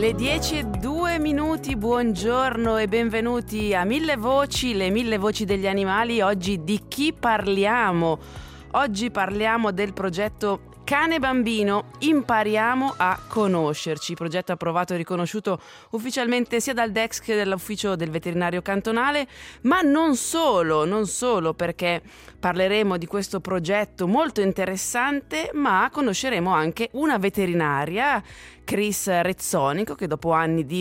Le 10:02, buongiorno e benvenuti a Mille Voci, le mille voci degli animali. Oggi di chi parliamo? Oggi parliamo del progetto Cane Bambino, impariamo a conoscerci, progetto approvato e riconosciuto ufficialmente sia dal DEX che dall'ufficio del veterinario cantonale, ma non solo perché parleremo di questo progetto molto interessante, ma conosceremo anche una veterinaria, Chris Rezzonico, che dopo anni di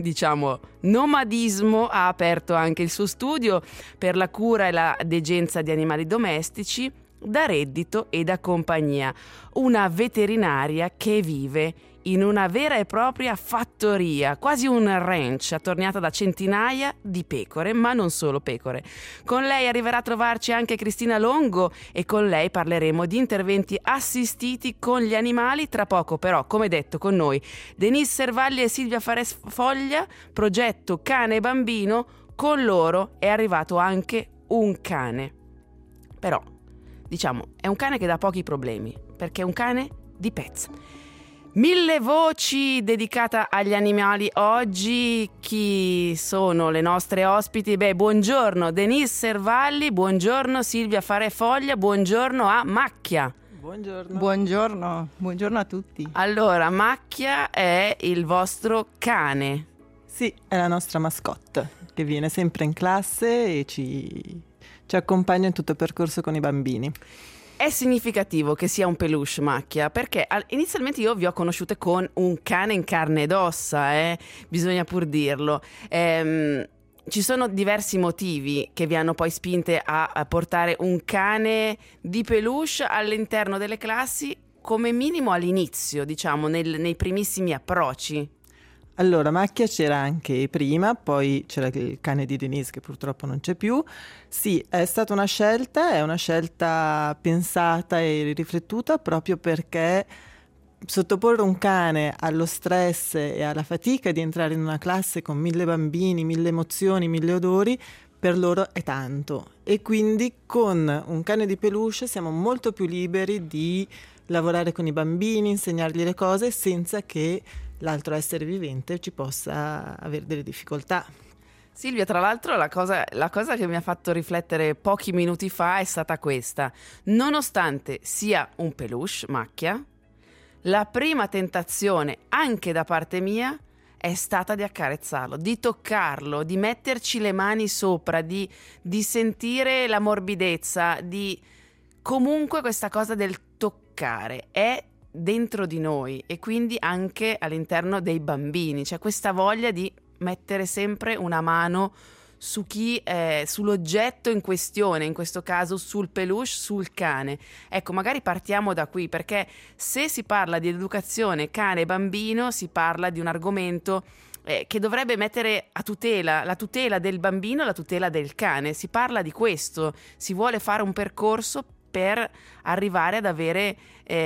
nomadismo ha aperto anche il suo studio per la cura e la degenza di animali domestici da reddito e da compagnia, una veterinaria che vive in una vera e propria fattoria, quasi un ranch attorniata da centinaia di pecore, ma non solo pecore. Con lei arriverà a trovarci anche Cristina Longo e con lei parleremo di interventi assistiti con gli animali. Tra poco però, come detto, con noi Denise Servalli e Silvia Fares Foglia, progetto Cane Bambino. Con loro è arrivato anche un cane, però è un cane che dà pochi problemi, perché è un cane di pezza. Mille voci dedicata agli animali. Oggi chi sono le nostre ospiti? Buongiorno Denise Servalli, buongiorno Silvia Farefoglia, buongiorno a Macchia. Buongiorno a tutti. Allora, Macchia è il vostro cane? Sì, è la nostra mascotte, che viene sempre in classe e ci accompagna in tutto il percorso con i bambini. È significativo che sia un peluche, Macchia, perché inizialmente io vi ho conosciute con un cane in carne ed ossa, bisogna pur dirlo. Ci sono diversi motivi che vi hanno poi spinte a portare un cane di peluche all'interno delle classi, come minimo all'inizio, nei primissimi approcci. Allora, Macchia c'era anche prima, poi c'era il cane di Denise che purtroppo non c'è più. Sì, è stata una scelta pensata e riflettuta proprio perché sottoporre un cane allo stress e alla fatica di entrare in una classe con 1000 bambini, 1000 emozioni, 1000 odori, per loro è tanto. E quindi con un cane di peluche siamo molto più liberi di lavorare con i bambini, insegnargli le cose senza che l'altro essere vivente ci possa avere delle difficoltà. Silvia, tra l'altro la cosa che mi ha fatto riflettere pochi minuti fa è stata questa: nonostante sia un peluche, Macchia, la prima tentazione anche da parte mia è stata di accarezzarlo, di toccarlo, di metterci le mani sopra, di sentire la morbidezza, di comunque questa cosa del toccare è dentro di noi e quindi anche all'interno dei bambini. C'è questa voglia di mettere sempre una mano su sull'oggetto in questione, in questo caso sul peluche, sul cane. Ecco, magari partiamo da qui, perché se si parla di educazione cane e bambino si parla di un argomento che dovrebbe mettere a tutela la tutela del bambino e la tutela del cane. Si parla di questo, si vuole fare un percorso per arrivare ad avere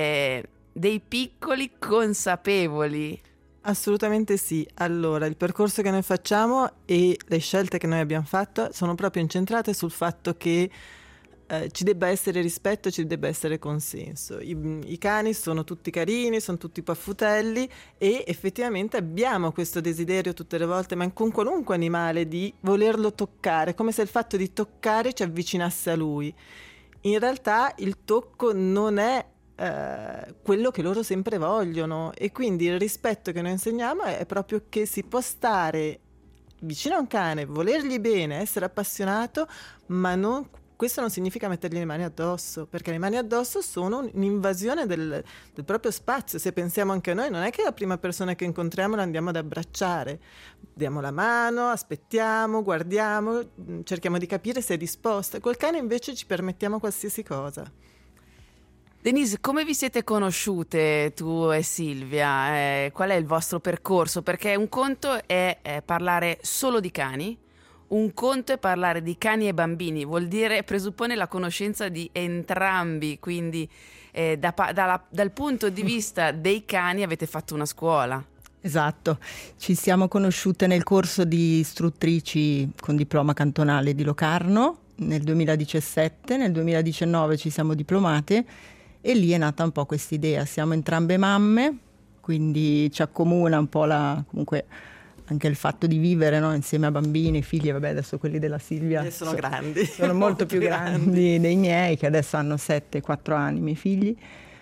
dei piccoli consapevoli. Assolutamente sì. Allora, il percorso che noi facciamo e le scelte che noi abbiamo fatto sono proprio incentrate sul fatto che ci debba essere rispetto, ci debba essere consenso. I cani sono tutti carini, sono tutti paffutelli e effettivamente abbiamo questo desiderio tutte le volte, ma con qualunque animale, di volerlo toccare, come se il fatto di toccare ci avvicinasse a lui. In realtà il tocco non è quello che loro sempre vogliono, e quindi il rispetto che noi insegniamo è proprio che si può stare vicino a un cane, volergli bene, essere appassionato, ma questo non significa mettergli le mani addosso, perché le mani addosso sono un'invasione del proprio spazio. Se pensiamo anche a noi, non è che la prima persona che incontriamo la andiamo ad abbracciare, diamo la mano, aspettiamo, guardiamo, cerchiamo di capire se è disposta. Col cane invece ci permettiamo qualsiasi cosa. Denise, come vi siete conosciute tu e Silvia? Qual è il vostro percorso? Perché un conto è parlare solo di cani, un conto è parlare di cani e bambini, presuppone la conoscenza di entrambi, quindi dal punto di vista dei cani avete fatto una scuola. Esatto, ci siamo conosciute nel corso di istruttrici con diploma cantonale di Locarno nel 2017, nel 2019 ci siamo diplomate e lì è nata un po' quest'idea. Siamo entrambe mamme, quindi ci accomuna un po' comunque anche il fatto di vivere, no? Insieme a bambini, figli, vabbè adesso quelli della Silvia sono grandi. Sono molto più grandi dei miei, che adesso hanno 7-4 anni, i miei figli.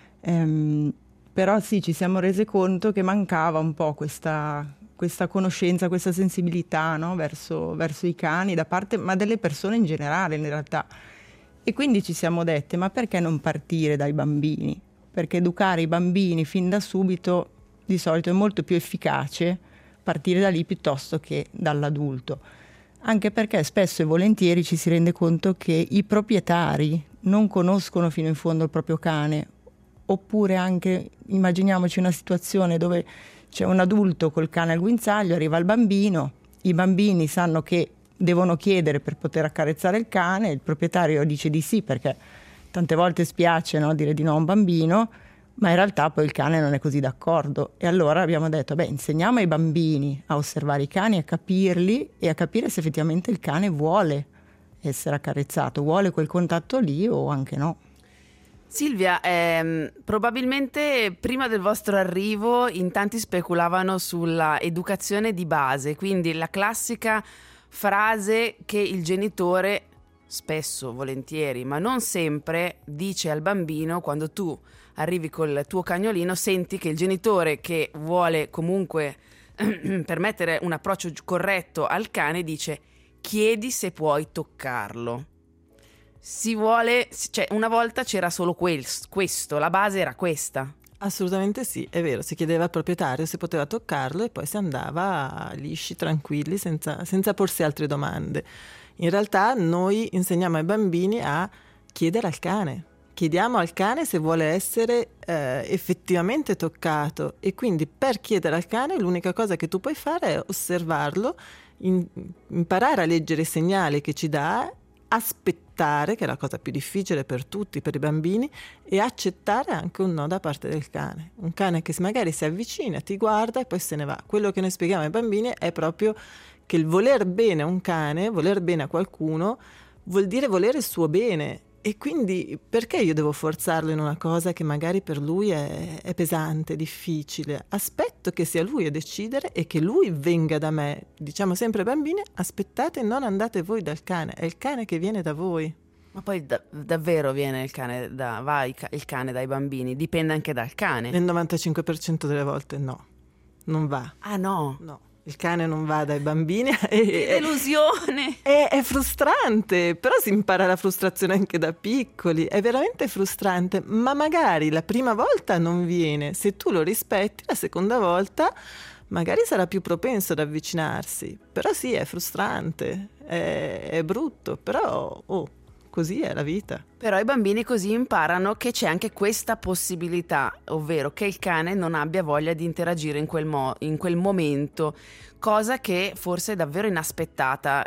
Però sì, ci siamo rese conto che mancava un po' questa conoscenza, questa sensibilità, no? verso i cani da parte, ma delle persone in generale in realtà. E quindi ci siamo dette, ma perché non partire dai bambini? Perché educare i bambini fin da subito di solito è molto più efficace partire da lì piuttosto che dall'adulto. Anche perché spesso e volentieri ci si rende conto che i proprietari non conoscono fino in fondo il proprio cane, oppure anche, immaginiamoci una situazione dove c'è un adulto col cane al guinzaglio, arriva il bambino, i bambini sanno che devono chiedere per poter accarezzare il cane, il proprietario dice di sì perché tante volte spiace, no, dire di no a un bambino, ma in realtà poi il cane non è così d'accordo. E allora abbiamo detto, insegniamo ai bambini a osservare i cani, a capirli e a capire se effettivamente il cane vuole essere accarezzato, vuole quel contatto lì o anche no. Silvia, probabilmente prima del vostro arrivo in tanti speculavano sulla educazione di base, quindi la classica frase che il genitore spesso, volentieri, ma non sempre, dice al bambino quando tu arrivi col tuo cagnolino, senti che il genitore che vuole comunque permettere un approccio corretto al cane dice: chiedi se puoi toccarlo. Si vuole, cioè una volta c'era solo questo, la base era questa. Assolutamente sì, è vero, si chiedeva al proprietario se poteva toccarlo e poi si andava lisci, tranquilli, senza porsi altre domande. In realtà noi insegniamo ai bambini a chiedere al cane. Chiediamo al cane se vuole essere effettivamente toccato, e quindi per chiedere al cane l'unica cosa che tu puoi fare è osservarlo, imparare a leggere i segnali che ci dà, aspettare, che è la cosa più difficile per tutti, per i bambini, e accettare anche un no da parte del cane. Un cane che magari si avvicina, ti guarda e poi se ne va. Quello che noi spieghiamo ai bambini è proprio che il voler bene a un cane, voler bene a qualcuno, vuol dire volere il suo bene. E quindi perché io devo forzarlo in una cosa che magari per lui è pesante, difficile? Aspetto che sia lui a decidere e che lui venga da me. Diciamo sempre ai bambini: aspettate, non andate voi dal cane, è il cane che viene da voi. Ma poi davvero viene il cane il cane dai bambini? Dipende anche dal cane. Nel 95% delle volte no, non va. Ah no? No. Il cane non va dai bambini. Che delusione! È frustrante, però si impara la frustrazione anche da piccoli, è veramente frustrante, ma magari la prima volta non viene, se tu lo rispetti la seconda volta magari sarà più propenso ad avvicinarsi, però sì, è frustrante, è brutto, però così è la vita. Però i bambini così imparano che c'è anche questa possibilità, ovvero che il cane non abbia voglia di interagire in quel momento, cosa che forse è davvero inaspettata.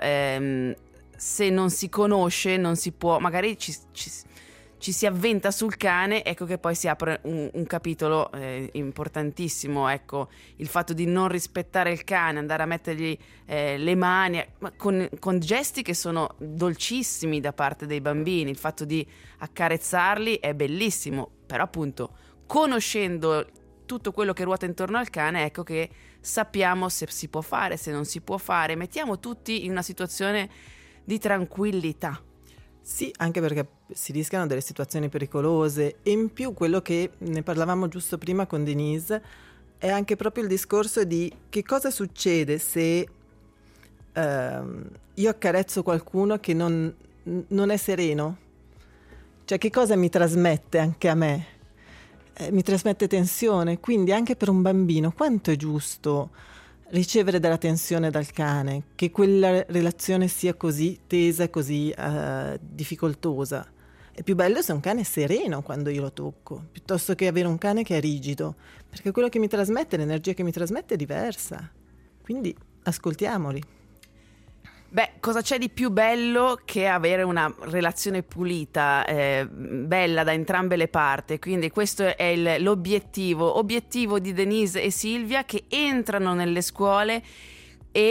Se non si conosce, non si può, magari ci si avventa sul cane, ecco che poi si apre un capitolo importantissimo, ecco, il fatto di non rispettare il cane, andare a mettergli le mani, ma con gesti che sono dolcissimi da parte dei bambini. Il fatto di accarezzarli è bellissimo, però appunto conoscendo tutto quello che ruota intorno al cane, ecco che sappiamo se si può fare, se non si può fare, mettiamo tutti in una situazione di tranquillità. Sì, anche perché si rischiano delle situazioni pericolose, e in più quello che ne parlavamo giusto prima con Denise è anche proprio il discorso di che cosa succede se io accarezzo qualcuno che non è sereno, cioè che cosa mi trasmette anche a me? Mi trasmette tensione, quindi anche per un bambino quanto è giusto ricevere della tensione dal cane, che quella relazione sia così tesa, così difficoltosa. È più bello se un cane è sereno quando io lo tocco, piuttosto che avere un cane che è rigido, perché quello che mi trasmette, l'energia che mi trasmette è diversa. Quindi ascoltiamoli. Beh, cosa c'è di più bello che avere una relazione pulita, bella da entrambe le parti? Quindi questo è l'obiettivo di Denise e Silvia, che entrano nelle scuole e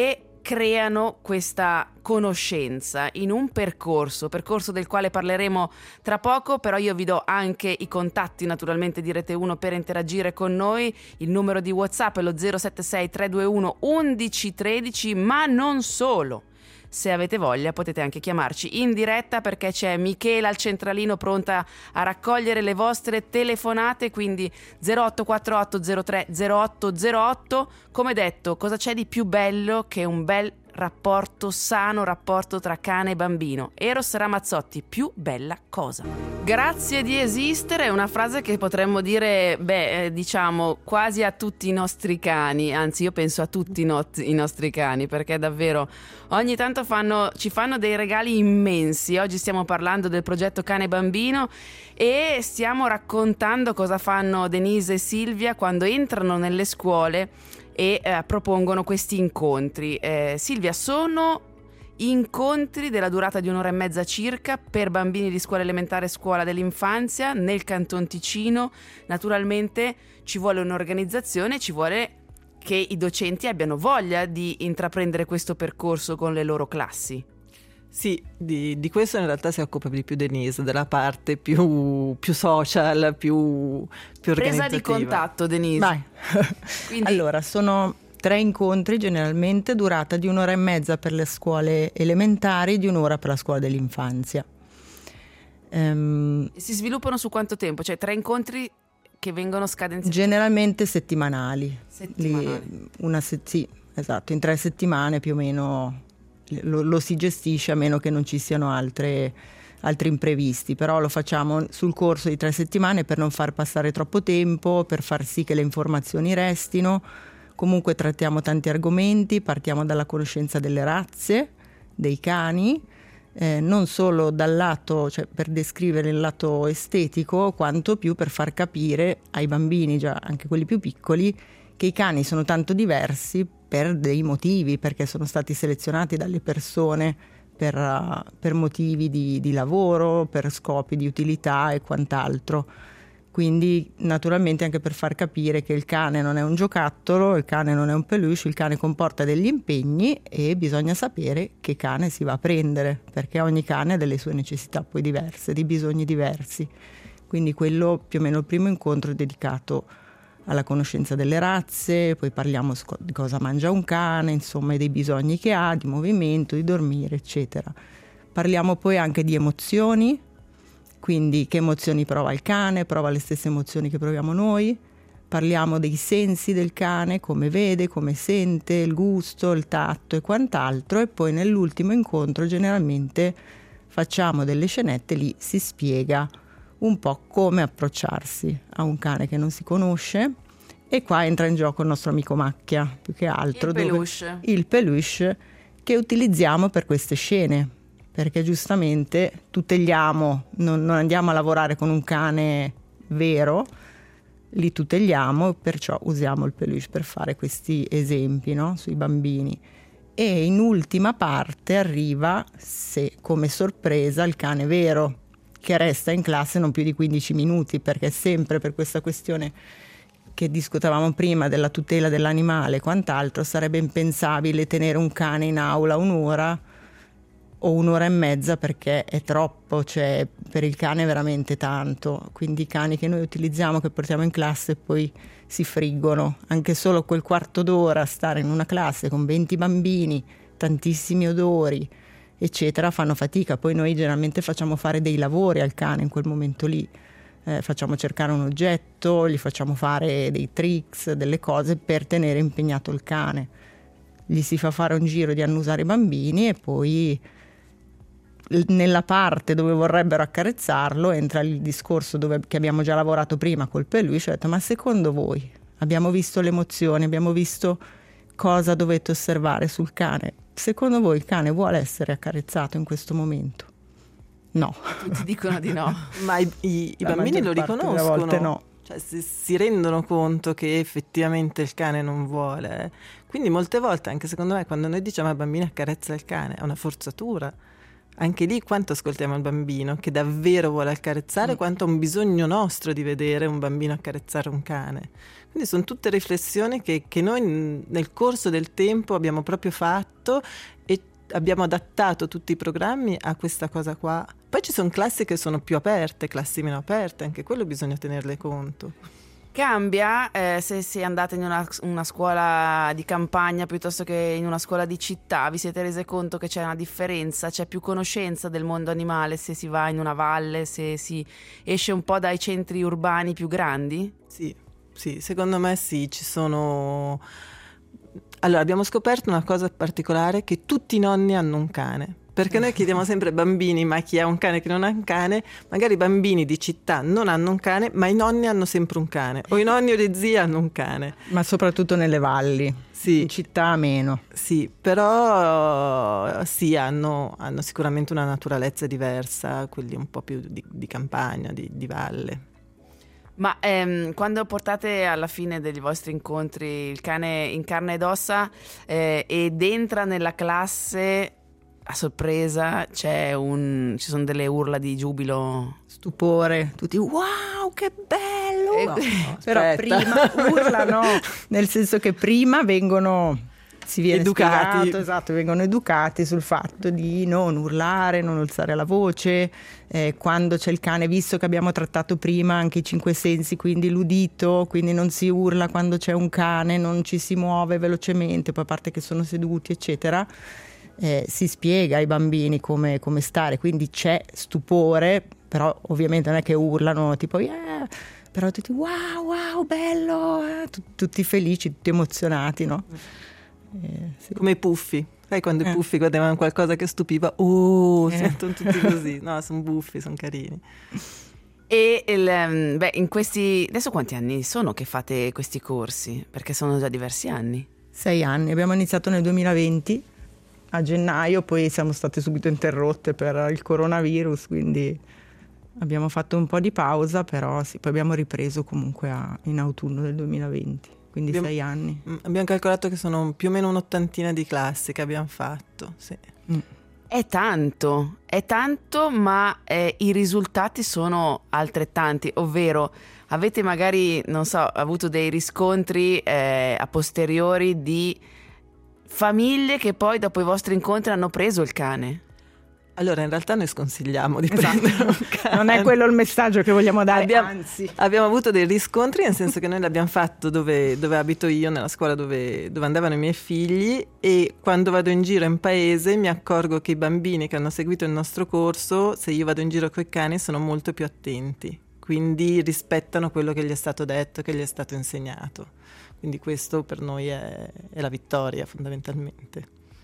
creano questa conoscenza in un percorso del quale parleremo tra poco, però io vi do anche i contatti naturalmente di Rete 1 per interagire con noi. Il numero di WhatsApp è lo 076 321 1113, ma non solo. Se avete voglia potete anche chiamarci in diretta, perché c'è Michela al centralino pronta a raccogliere le vostre telefonate, quindi 0848 03 0808. Come detto, cosa c'è di più bello che un bel rapporto sano, rapporto tra cane e bambino? Eros Ramazzotti, più bella cosa. Grazie di esistere è una frase che potremmo dire, diciamo quasi a tutti i nostri cani, anzi io penso a tutti i nostri cani, perché davvero ogni tanto ci fanno dei regali immensi. Oggi stiamo parlando del progetto Cane Bambino e stiamo raccontando cosa fanno Denise e Silvia quando entrano nelle scuole e propongono questi incontri. Silvia, sono incontri della durata di 1 ora e mezza circa per bambini di scuola elementare e scuola dell'infanzia nel Canton Ticino. Naturalmente ci vuole un'organizzazione, ci vuole che i docenti abbiano voglia di intraprendere questo percorso con le loro classi. Sì, di questo in realtà si occupa di più Denise, della parte più social, più organizzativa. Presa di contatto, Denise. Vai. Quindi... Allora, sono 3 incontri generalmente, durata di 1 ora e mezza per le scuole elementari, di 1 ora per la scuola dell'infanzia. Si sviluppano su quanto tempo? Cioè 3 incontri che vengono scadenziati? Generalmente settimanali. Sì, esatto, in 3 settimane più o meno lo si gestisce, a meno che non ci siano altri imprevisti, però lo facciamo sul corso di 3 settimane per non far passare troppo tempo, per far sì che le informazioni restino. Comunque trattiamo tanti argomenti, partiamo dalla conoscenza delle razze, dei cani, non solo dal lato, cioè per descrivere il lato estetico, quanto più per far capire ai bambini, già anche quelli più piccoli, che i cani sono tanto diversi per dei motivi, perché sono stati selezionati dalle persone per motivi di lavoro, per scopi di utilità e quant'altro. Quindi naturalmente anche per far capire che il cane non è un giocattolo, il cane non è un peluche, il cane comporta degli impegni e bisogna sapere che cane si va a prendere, perché ogni cane ha delle sue necessità poi diverse, dei bisogni diversi. Quindi quello più o meno il primo incontro è dedicato alla conoscenza delle razze, poi parliamo di cosa mangia un cane, insomma, dei bisogni che ha, di movimento, di dormire, eccetera. Parliamo poi anche di emozioni, quindi che emozioni prova il cane, prova le stesse emozioni che proviamo noi. Parliamo dei sensi del cane, come vede, come sente, il gusto, il tatto e quant'altro, e poi nell'ultimo incontro generalmente facciamo delle scenette, lì si spiega un po' come approcciarsi a un cane che non si conosce, e qua entra in gioco il nostro amico Macchia, più che altro il peluche che utilizziamo per queste scene, perché giustamente tuteliamo, non andiamo a lavorare con un cane vero, li tuteliamo, perciò usiamo il peluche per fare questi esempi, no? Sui bambini. E in ultima parte arriva, se come sorpresa, il cane vero, che resta in classe non più di 15 minuti, perché sempre per questa questione che discutevamo prima della tutela dell'animale e quant'altro, sarebbe impensabile tenere un cane in aula 1 ora o 1 ora e mezza, perché è troppo, cioè per il cane è veramente tanto. Quindi i cani che noi utilizziamo, che portiamo in classe, poi si friggono. Anche solo quel quarto d'ora stare in una classe con 20 bambini, tantissimi odori, eccetera, fanno fatica. Poi noi generalmente facciamo fare dei lavori al cane in quel momento lì, facciamo cercare un oggetto, gli facciamo fare dei tricks, delle cose per tenere impegnato il cane. Gli si fa fare un giro di annusare i bambini e poi nella parte dove vorrebbero accarezzarlo entra il discorso che abbiamo già lavorato prima col peluche. Ho detto: ma secondo voi, abbiamo visto le emozioni, abbiamo visto cosa dovete osservare sul cane, secondo voi il cane vuole essere accarezzato in questo momento? No. Tutti dicono di no. Ma i bambini lo riconoscono? A volte no. Cioè si rendono conto che effettivamente il cane non vuole. Quindi molte volte, anche secondo me, quando noi diciamo ai bambini accarezza il cane, è una forzatura. anche lì quanto ascoltiamo il bambino che davvero vuole accarezzare, quanto ha un bisogno nostro di vedere un bambino accarezzare un cane. Quindi sono tutte riflessioni che noi nel corso del tempo abbiamo proprio fatto e abbiamo adattato tutti i programmi a questa cosa qua. Poi ci sono classi che sono più aperte, classi meno aperte, anche quello bisogna tenerle conto. Cambia se andate in una scuola di campagna piuttosto che in una scuola di città? Vi siete rese conto che c'è una differenza? C'è più conoscenza del mondo animale se si va in una valle, se si esce un po' dai centri urbani più grandi? Sì, secondo me sì, ci sono... Allora, abbiamo scoperto una cosa particolare, che tutti i nonni hanno un cane. Perché noi chiediamo sempre ai bambini, ma chi ha un cane, chi non ha un cane? Magari i bambini di città non hanno un cane, ma i nonni hanno sempre un cane. O i nonni o le zie hanno un cane. Ma soprattutto nelle valli, sì. In città meno. Sì, però sì, hanno sicuramente una naturalezza diversa, quelli un po' più di campagna, di valle. Ma quando portate alla fine dei vostri incontri il cane in carne ed ossa ed entra nella classe... A sorpresa ci sono delle urla di giubilo, stupore, tutti wow che bello, però prima urlano, nel senso che prima si viene educati, spiegato, esatto, vengono educati sul fatto di non urlare, non alzare la voce, quando c'è il cane, visto che abbiamo trattato prima anche i 5 sensi, quindi l'udito, quindi non si urla quando c'è un cane, non ci si muove velocemente, poi a parte che sono seduti eccetera. Si spiega ai bambini come stare, quindi c'è stupore, però ovviamente non è che urlano tipo yeah! Però tutti wow bello, tutti felici, tutti emozionati, no? Sì. Come i puffi, sai quando i puffi guardavano qualcosa che stupiva, sentono tutti così, no, sono buffi, sono carini. E in questi, adesso quanti anni sono che fate questi corsi? Perché sono già diversi anni. 6 anni, abbiamo iniziato nel 2020 a gennaio, poi siamo state subito interrotte per il coronavirus, quindi abbiamo fatto un po' di pausa, però sì, poi abbiamo ripreso comunque in autunno del 2020, quindi 6 anni. Abbiamo calcolato che sono più o meno un'ottantina di classi che abbiamo fatto, sì. È tanto, ma i risultati sono altrettanti, ovvero avete magari, non so, avuto dei riscontri a posteriori di famiglie che poi dopo i vostri incontri hanno preso il cane? Allora, in realtà noi sconsigliamo di prendere un cane. Non è quello il messaggio che vogliamo dare, anzi. Abbiamo avuto dei riscontri, nel senso che noi l'abbiamo fatto dove abito io, nella scuola dove andavano i miei figli, e quando vado in giro in paese mi accorgo che i bambini che hanno seguito il nostro corso, se io vado in giro coi cani, sono molto più attenti, quindi rispettano quello che gli è stato detto, che gli è stato insegnato. Quindi questo per noi è la vittoria, fondamentalmente.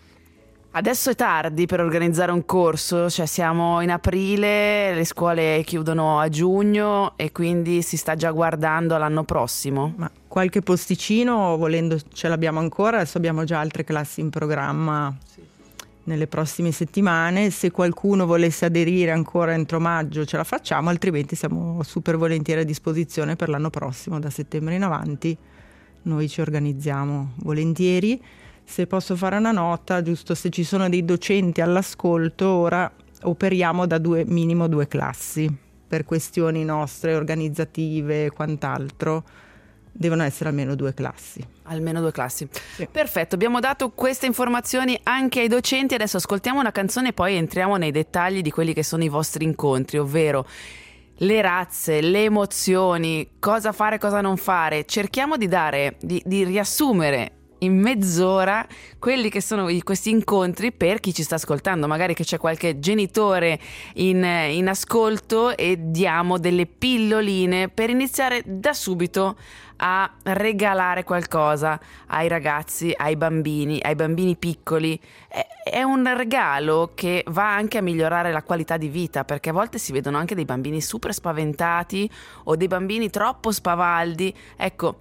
Adesso è tardi per organizzare un corso, cioè siamo in aprile, le scuole chiudono a giugno e quindi si sta già guardando all'anno prossimo. Ma qualche posticino, volendo, ce l'abbiamo ancora, adesso abbiamo già altre classi in programma nelle prossime settimane. Se qualcuno volesse aderire ancora entro maggio ce la facciamo, altrimenti siamo super volentieri a disposizione per l'anno prossimo, da settembre in avanti. Noi ci organizziamo volentieri. Se posso fare una nota, giusto se ci sono dei docenti all'ascolto, ora operiamo da minimo 2 classi. Per questioni nostre organizzative e quant'altro, devono essere almeno 2 classi. Almeno 2 classi. Sì. Perfetto, abbiamo dato queste informazioni anche ai docenti. Adesso ascoltiamo una canzone e poi entriamo nei dettagli di quelli che sono i vostri incontri, ovvero le razze, le emozioni, cosa fare, cosa non fare. Cerchiamo di riassumere in mezz'ora quelli che sono questi incontri per chi ci sta ascoltando, magari che c'è qualche genitore in ascolto, e diamo delle pilloline per iniziare da subito a regalare qualcosa ai ragazzi, ai bambini piccoli. È un regalo che va anche a migliorare la qualità di vita, perché a volte si vedono anche dei bambini super spaventati o dei bambini troppo spavaldi. Ecco,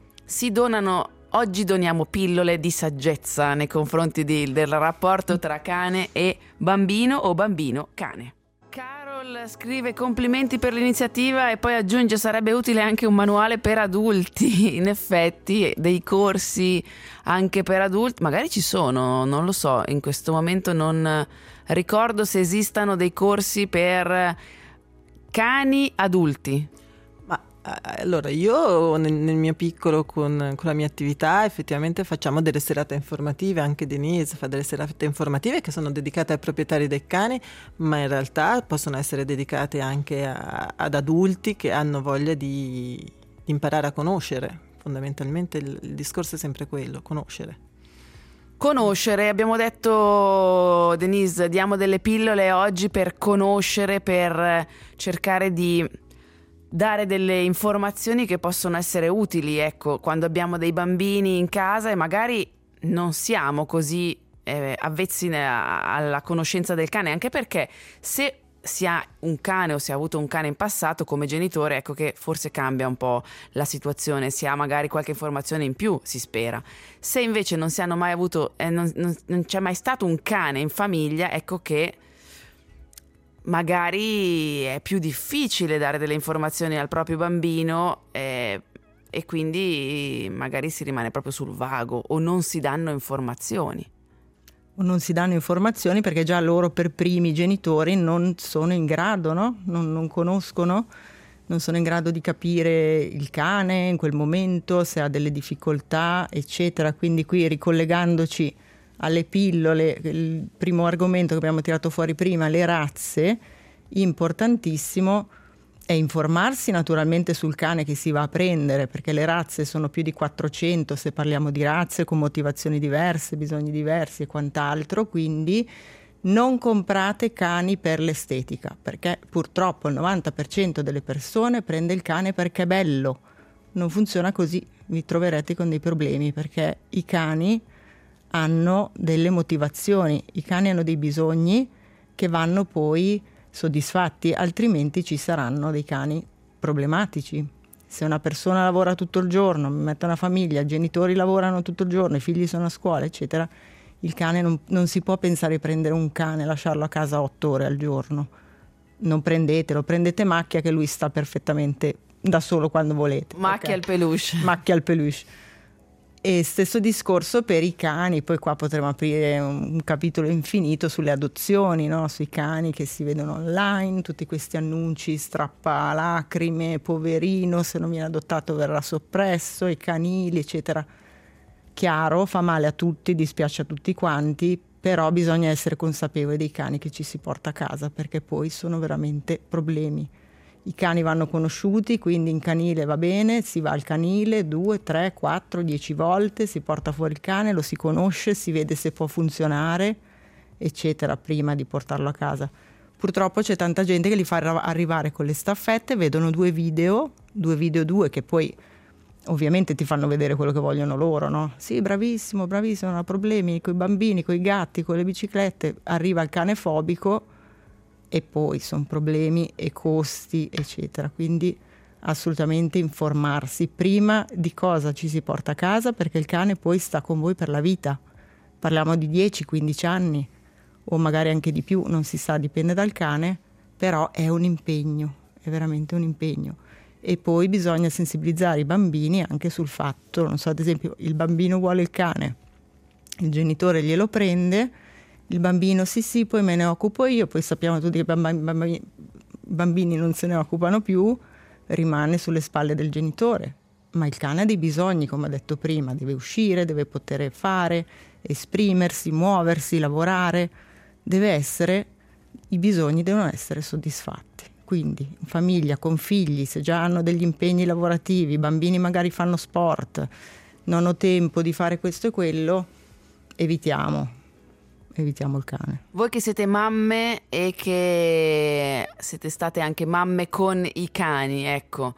oggi doniamo pillole di saggezza nei confronti del rapporto tra cane e bambino o bambino-cane. Carol scrive complimenti per l'iniziativa e poi aggiunge sarebbe utile anche un manuale per adulti. In effetti dei corsi anche per adulti magari ci sono, non lo so, in questo momento non ricordo se esistano dei corsi per cani adulti. Ma allora io nel mio piccolo con la mia attività effettivamente facciamo delle serate informative, anche Denise fa delle serate informative che sono dedicate ai proprietari dei cani, ma in realtà possono essere dedicate anche ad adulti che hanno voglia di imparare a conoscere. Fondamentalmente il discorso è sempre quello, conoscere. Conoscere, abbiamo detto, Denise, diamo delle pillole oggi per conoscere, per cercare di dare delle informazioni che possono essere utili, ecco, quando abbiamo dei bambini in casa e magari non siamo così avvezzi alla conoscenza del cane, anche perché se si ha un cane o si ha avuto un cane in passato come genitore, ecco che forse cambia un po' la situazione, si ha magari qualche informazione in più, si spera. Se invece non si hanno mai avuto, non c'è mai stato un cane in famiglia, ecco che magari è più difficile dare delle informazioni al proprio bambino e quindi magari si rimane proprio sul vago o non si danno informazioni. O non si danno informazioni perché già loro per primi i genitori non sono in grado, no? Non conoscono, non sono in grado di capire il cane in quel momento, se ha delle difficoltà, eccetera. Quindi qui ricollegandoci alle pillole, il primo argomento che abbiamo tirato fuori prima, le razze, importantissimo è informarsi naturalmente sul cane che si va a prendere, perché le razze sono più di 400 se parliamo di razze con motivazioni diverse, bisogni diversi e quant'altro, quindi non comprate cani per l'estetica, perché purtroppo il 90% delle persone prende il cane perché è bello. Non funziona così, vi troverete con dei problemi, perché i cani hanno delle motivazioni, i cani hanno dei bisogni che vanno poi soddisfatti, altrimenti ci saranno dei cani problematici. Se una persona lavora tutto il giorno, mette una famiglia, i genitori lavorano tutto il giorno, i figli sono a scuola, eccetera, il cane non si può pensare di prendere un cane e lasciarlo a casa 8 ore al giorno. Non prendetelo, prendete Macchia che lui sta perfettamente da solo quando volete. Macchia al peluche. Macchia al peluche. E stesso discorso per i cani, poi qua potremo aprire un capitolo infinito sulle adozioni, no? Sui cani che si vedono online, tutti questi annunci strappalacrime, poverino, se non viene adottato verrà soppresso, i canili, eccetera. Chiaro, fa male a tutti, dispiace a tutti quanti, però bisogna essere consapevoli dei cani che ci si porta a casa, perché poi sono veramente problemi. I cani vanno conosciuti, quindi in canile va bene, si va al canile 2, 3, 4, 10 volte, si porta fuori il cane, lo si conosce, si vede se può funzionare, eccetera, prima di portarlo a casa. Purtroppo c'è tanta gente che li fa arrivare con le staffette, vedono due video che poi ovviamente ti fanno vedere quello che vogliono loro, no? Sì, bravissimo, bravissimo, non ha problemi con i bambini, con i gatti, con le biciclette, arriva il cane fobico e poi sono problemi e costi, eccetera. Quindi assolutamente informarsi prima di cosa ci si porta a casa, perché il cane poi sta con voi per la vita. Parliamo di 10-15 anni o magari anche di più, non si sa, dipende dal cane, però è un impegno, è veramente un impegno. E poi bisogna sensibilizzare i bambini anche sul fatto, non so, ad esempio il bambino vuole il cane, il genitore glielo prende, il bambino sì, poi me ne occupo io, poi sappiamo tutti che i bambini non se ne occupano più, rimane sulle spalle del genitore. Ma il cane ha dei bisogni, come ho detto prima, deve uscire, deve poter fare, esprimersi, muoversi, lavorare, i bisogni devono essere soddisfatti. Quindi in famiglia, con figli, se già hanno degli impegni lavorativi, i bambini magari fanno sport, non ho tempo di fare questo e quello, evitiamo il cane. Voi che siete mamme e che siete state anche mamme con i cani, ecco,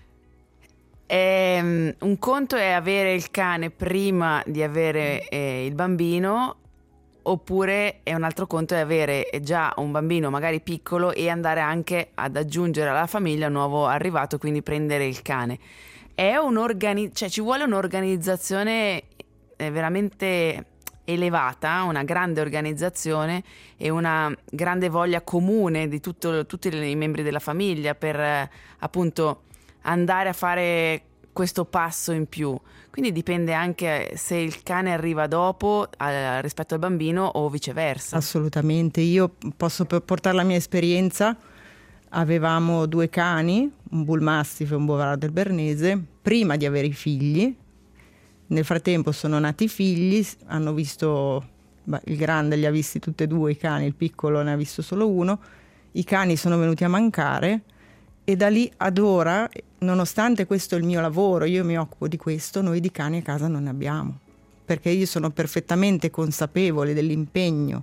un conto è avere il cane prima di avere il bambino, oppure è un altro conto è avere già un bambino magari piccolo e andare anche ad aggiungere alla famiglia un nuovo arrivato, quindi prendere il cane. Cioè ci vuole un'organizzazione veramente elevata, una grande organizzazione e una grande voglia comune di tutti i membri della famiglia per appunto andare a fare questo passo in più. Quindi dipende anche se il cane arriva dopo rispetto al bambino o viceversa. Assolutamente, io posso portare la mia esperienza. Avevamo 2 cani, un Bull Mastiff e un Bovarois del Bernese, prima di avere i figli. Nel frattempo sono nati i figli, hanno visto, il grande li ha visti tutti e 2 i cani, il piccolo ne ha visto solo uno. I cani sono venuti a mancare e da lì ad ora, nonostante questo è il mio lavoro, io mi occupo di questo, noi di cani a casa non ne abbiamo, perché io sono perfettamente consapevole dell'impegno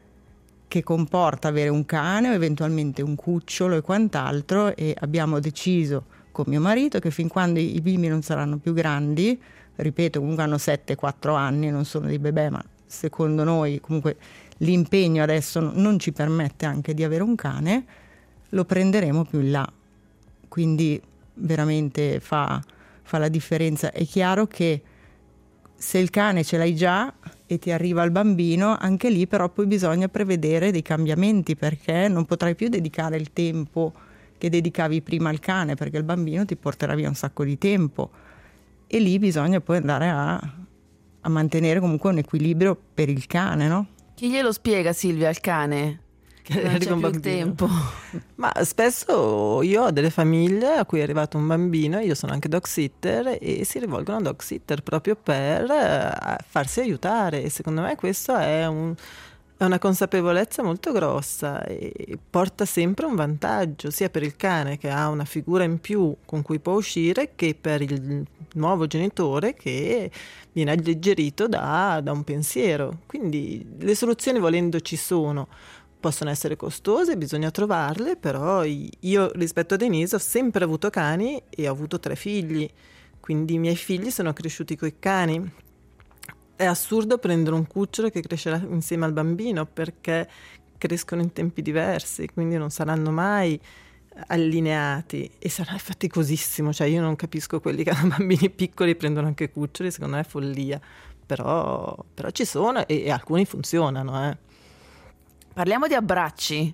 che comporta avere un cane o eventualmente un cucciolo e quant'altro, e abbiamo deciso con mio marito che fin quando i bimbi non saranno più grandi, ripeto, comunque hanno 7-4 anni, non sono dei bebè, ma secondo noi comunque l'impegno adesso non ci permette anche di avere un cane, lo prenderemo più in là. Quindi veramente fa la differenza. È chiaro che se il cane ce l'hai già e ti arriva il bambino, anche lì però poi bisogna prevedere dei cambiamenti, perché non potrai più dedicare il tempo che dedicavi prima al cane, perché il bambino ti porterà via un sacco di tempo, e lì bisogna poi andare a mantenere comunque un equilibrio per il cane, no? Chi glielo spiega, Silvia, al cane? Che non c'è più il tempo. Ma spesso io ho delle famiglie a cui è arrivato un bambino, io sono anche dog sitter, e si rivolgono a dog sitter proprio per farsi aiutare, e secondo me questo è una consapevolezza molto grossa e porta sempre un vantaggio sia per il cane, che ha una figura in più con cui può uscire, che per il nuovo genitore, che viene alleggerito da un pensiero. Quindi le soluzioni, volendo, ci sono. Possono essere costose, bisogna trovarle, però io rispetto a Denise ho sempre avuto cani e ho avuto 3 figli, quindi i miei figli sono cresciuti coi cani. È assurdo prendere un cucciolo che crescerà insieme al bambino, perché crescono in tempi diversi, quindi non saranno mai allineati e sarà faticosissimo. Cioè, io non capisco quelli che hanno bambini piccoli e prendono anche cuccioli, secondo me è follia, però ci sono e alcuni funzionano, Parliamo di abbracci,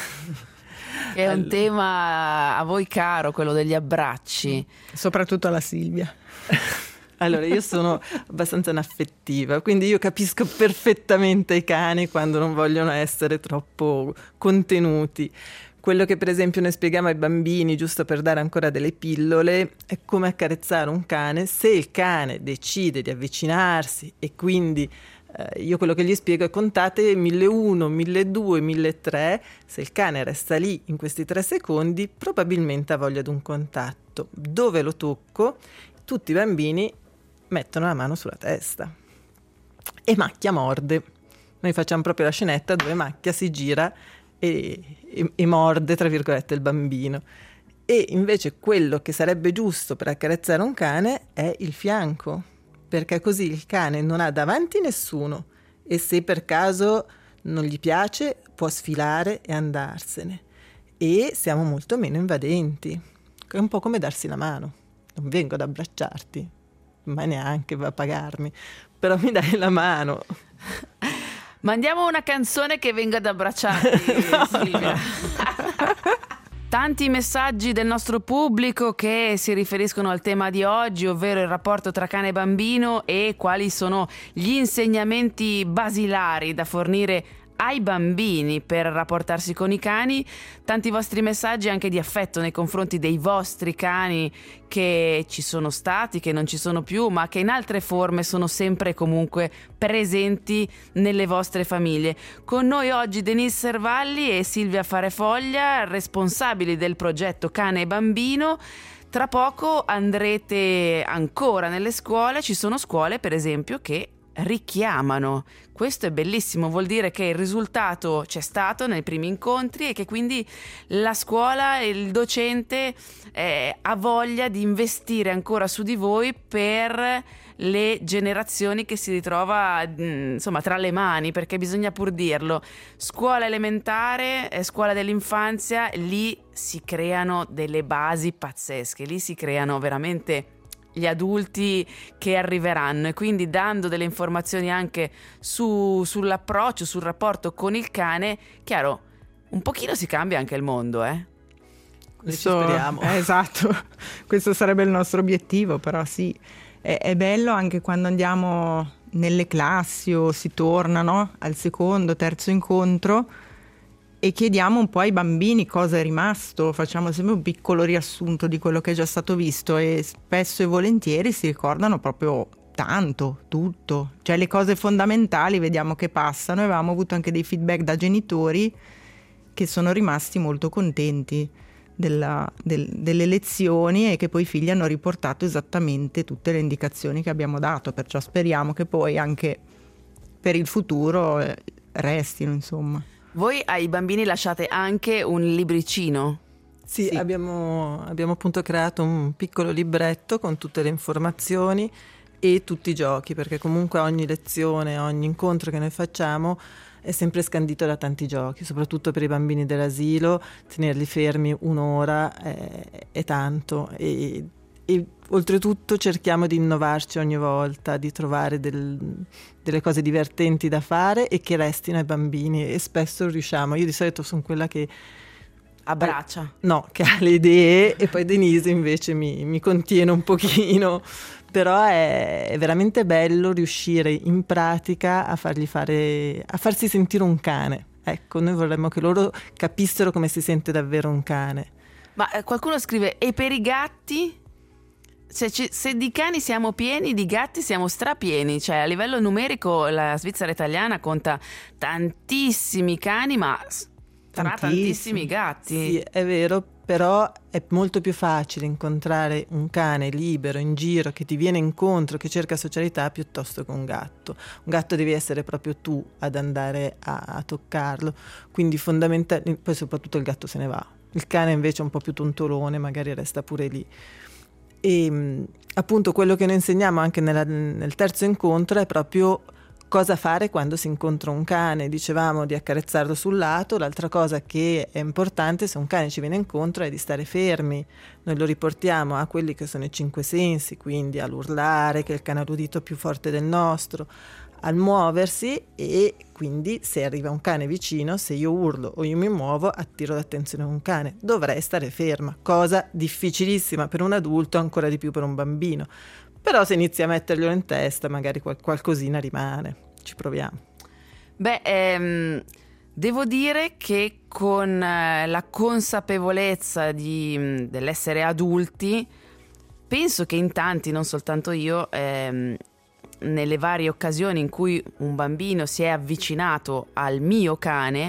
che è un tema a voi caro, quello degli abbracci. Soprattutto alla Silvia. Allora, io sono abbastanza inaffettiva, quindi io capisco perfettamente i cani quando non vogliono essere troppo contenuti. Quello che per esempio noi spieghiamo ai bambini, giusto per dare ancora delle pillole, è come accarezzare un cane. Se il cane decide di avvicinarsi, e quindi io quello che gli spiego è: contate 1001, 1200, 1300, se il cane resta lì in questi 3 secondi probabilmente ha voglia di un contatto. Dove lo tocco? Tutti i bambini mettono la mano sulla testa e Macchia morde. Noi facciamo proprio la scenetta dove Macchia si gira e morde, tra virgolette, il bambino. E invece quello che sarebbe giusto per accarezzare un cane è il fianco, perché così il cane non ha davanti nessuno e se per caso non gli piace può sfilare e andarsene, e siamo molto meno invadenti. È un po' come darsi la mano. Non vengo ad abbracciarti, ma neanche va a pagarmi, però mi dai la mano. Mandiamo una canzone che venga ad abbracciarti, Silvia. Tanti messaggi del nostro pubblico che si riferiscono al tema di oggi, ovvero il rapporto tra cane e bambino e quali sono gli insegnamenti basilari da fornire ai bambini per rapportarsi con i cani. Tanti vostri messaggi anche di affetto nei confronti dei vostri cani che ci sono stati, che non ci sono più, ma che in altre forme sono sempre e comunque presenti nelle vostre famiglie. Con noi oggi Denise Servalli e Silvia Farefoglia, responsabili del progetto Cane e Bambino. Tra poco andrete ancora nelle scuole. Ci sono scuole, per esempio, che richiamano. Questo è bellissimo, vuol dire che il risultato c'è stato nei primi incontri e che quindi la scuola e il docente ha voglia di investire ancora su di voi per le generazioni che si ritrova insomma tra le mani, perché bisogna pur dirlo, scuola elementare, scuola dell'infanzia, lì si creano delle basi pazzesche, lì si creano veramente gli adulti che arriveranno, e quindi dando delle informazioni anche sull'approccio, sul rapporto con il cane, chiaro, un pochino si cambia anche il mondo, Noi ci speriamo. Esatto, questo sarebbe il nostro obiettivo, però sì, è bello anche quando andiamo nelle classi o si torna, no? Al secondo, terzo incontro e chiediamo un po' ai bambini cosa è rimasto, facciamo sempre un piccolo riassunto di quello che è già stato visto e spesso e volentieri si ricordano proprio tanto, tutto, cioè le cose fondamentali vediamo che passano e avevamo avuto anche dei feedback da genitori che sono rimasti molto contenti delle lezioni e che poi i figli hanno riportato esattamente tutte le indicazioni che abbiamo dato, perciò speriamo che poi anche per il futuro restino, insomma. Voi ai bambini lasciate anche un libricino? Sì. Abbiamo appunto creato un piccolo libretto con tutte le informazioni e tutti i giochi, perché comunque ogni lezione, ogni incontro che noi facciamo è sempre scandito da tanti giochi, soprattutto per i bambini dell'asilo. Tenerli fermi un'ora è tanto e oltretutto cerchiamo di innovarci ogni volta, di trovare delle cose divertenti da fare e che restino ai bambini, e spesso riusciamo. Io di solito sono quella che abbraccia, che ha le idee, e poi Denise invece mi contiene un pochino. Però è veramente bello riuscire in pratica a farsi sentire un cane. Ecco, noi vorremmo che loro capissero come si sente davvero un cane. Ma qualcuno scrive: e per i gatti? Se di cani siamo pieni, di gatti siamo strapieni. Cioè, a livello numerico la Svizzera italiana conta tantissimi cani, ma tantissimi gatti. Sì, è vero, però è molto più facile incontrare un cane libero in giro che ti viene incontro, che cerca socialità, piuttosto che un gatto. Un gatto devi essere proprio tu ad andare a toccarlo, quindi fondamentalmente, poi soprattutto il gatto se ne va. Il cane invece è un po' più tontolone, magari resta pure lì. E appunto quello che noi insegniamo anche nel terzo incontro è proprio cosa fare quando si incontra un cane. Dicevamo di accarezzarlo sul lato. L'altra cosa che è importante se un cane ci viene incontro è di stare fermi. Noi lo riportiamo a quelli che sono i 5 sensi, quindi all'urlare, che il cane ha l'udito più forte del nostro, al muoversi, e quindi se arriva un cane vicino, se io urlo o io mi muovo, attiro l'attenzione a un cane. Dovrei stare ferma, cosa difficilissima per un adulto, ancora di più per un bambino. Però se inizi a metterglielo in testa, magari qualcosina rimane. Ci proviamo. Devo dire che con la consapevolezza dell'essere adulti, penso che in tanti, non soltanto io, nelle varie occasioni in cui un bambino si è avvicinato al mio cane,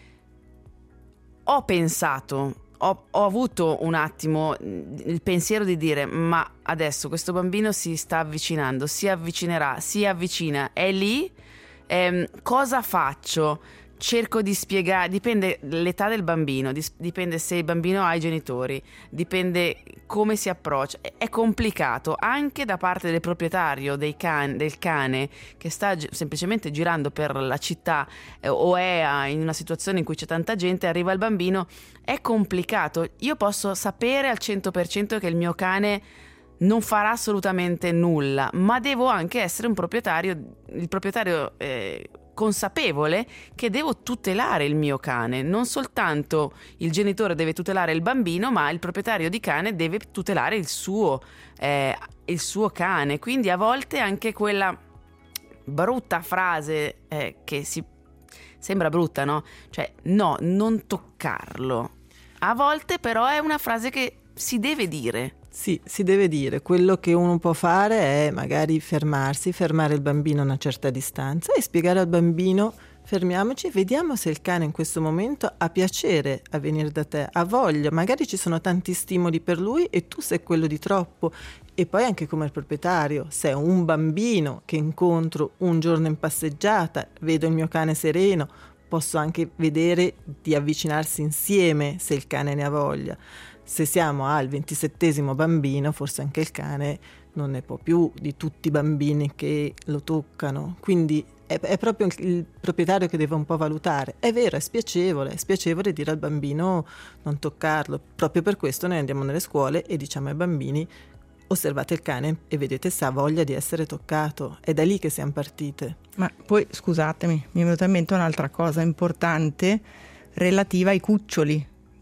ho avuto un attimo il pensiero di dire: ma adesso questo bambino si sta avvicinando, si avvicinerà, si avvicina, è lì, cosa faccio? Cerco di spiegare, dipende l'età del bambino, dipende se il bambino ha i genitori, dipende come si approccia. È complicato anche da parte del proprietario del cane che sta semplicemente girando per la città o è in una situazione in cui c'è tanta gente, arriva il bambino, è complicato. Io posso sapere al 100% che il mio cane non farà assolutamente nulla, ma devo anche essere il proprietario consapevole che devo tutelare il mio cane. Non soltanto il genitore deve tutelare il bambino, ma il proprietario di cane deve tutelare il suo cane. Quindi a volte anche quella brutta frase che sembra brutta, no? Cioè, no, non toccarlo. A volte però è una frase che si deve dire. Sì, si deve dire. Quello che uno può fare è magari fermare il bambino a una certa distanza e spiegare al bambino: fermiamoci e vediamo se il cane in questo momento ha piacere a venire da te, ha voglia, magari ci sono tanti stimoli per lui e tu sei quello di troppo. E poi anche come il proprietario, se è un bambino che incontro un giorno in passeggiata, vedo il mio cane sereno, posso anche vedere di avvicinarsi insieme se il cane ne ha voglia. Se siamo al 27° bambino, forse anche il cane non ne può più di tutti i bambini che lo toccano. Quindi è proprio il proprietario che deve un po' valutare. È vero, è spiacevole dire al bambino non toccarlo. Proprio per questo noi andiamo nelle scuole e diciamo ai bambini: osservate il cane e vedete se ha voglia di essere toccato. È da lì che siamo partite. Ma poi, scusatemi, mi è venuta in mente un'altra cosa importante relativa ai cuccioli,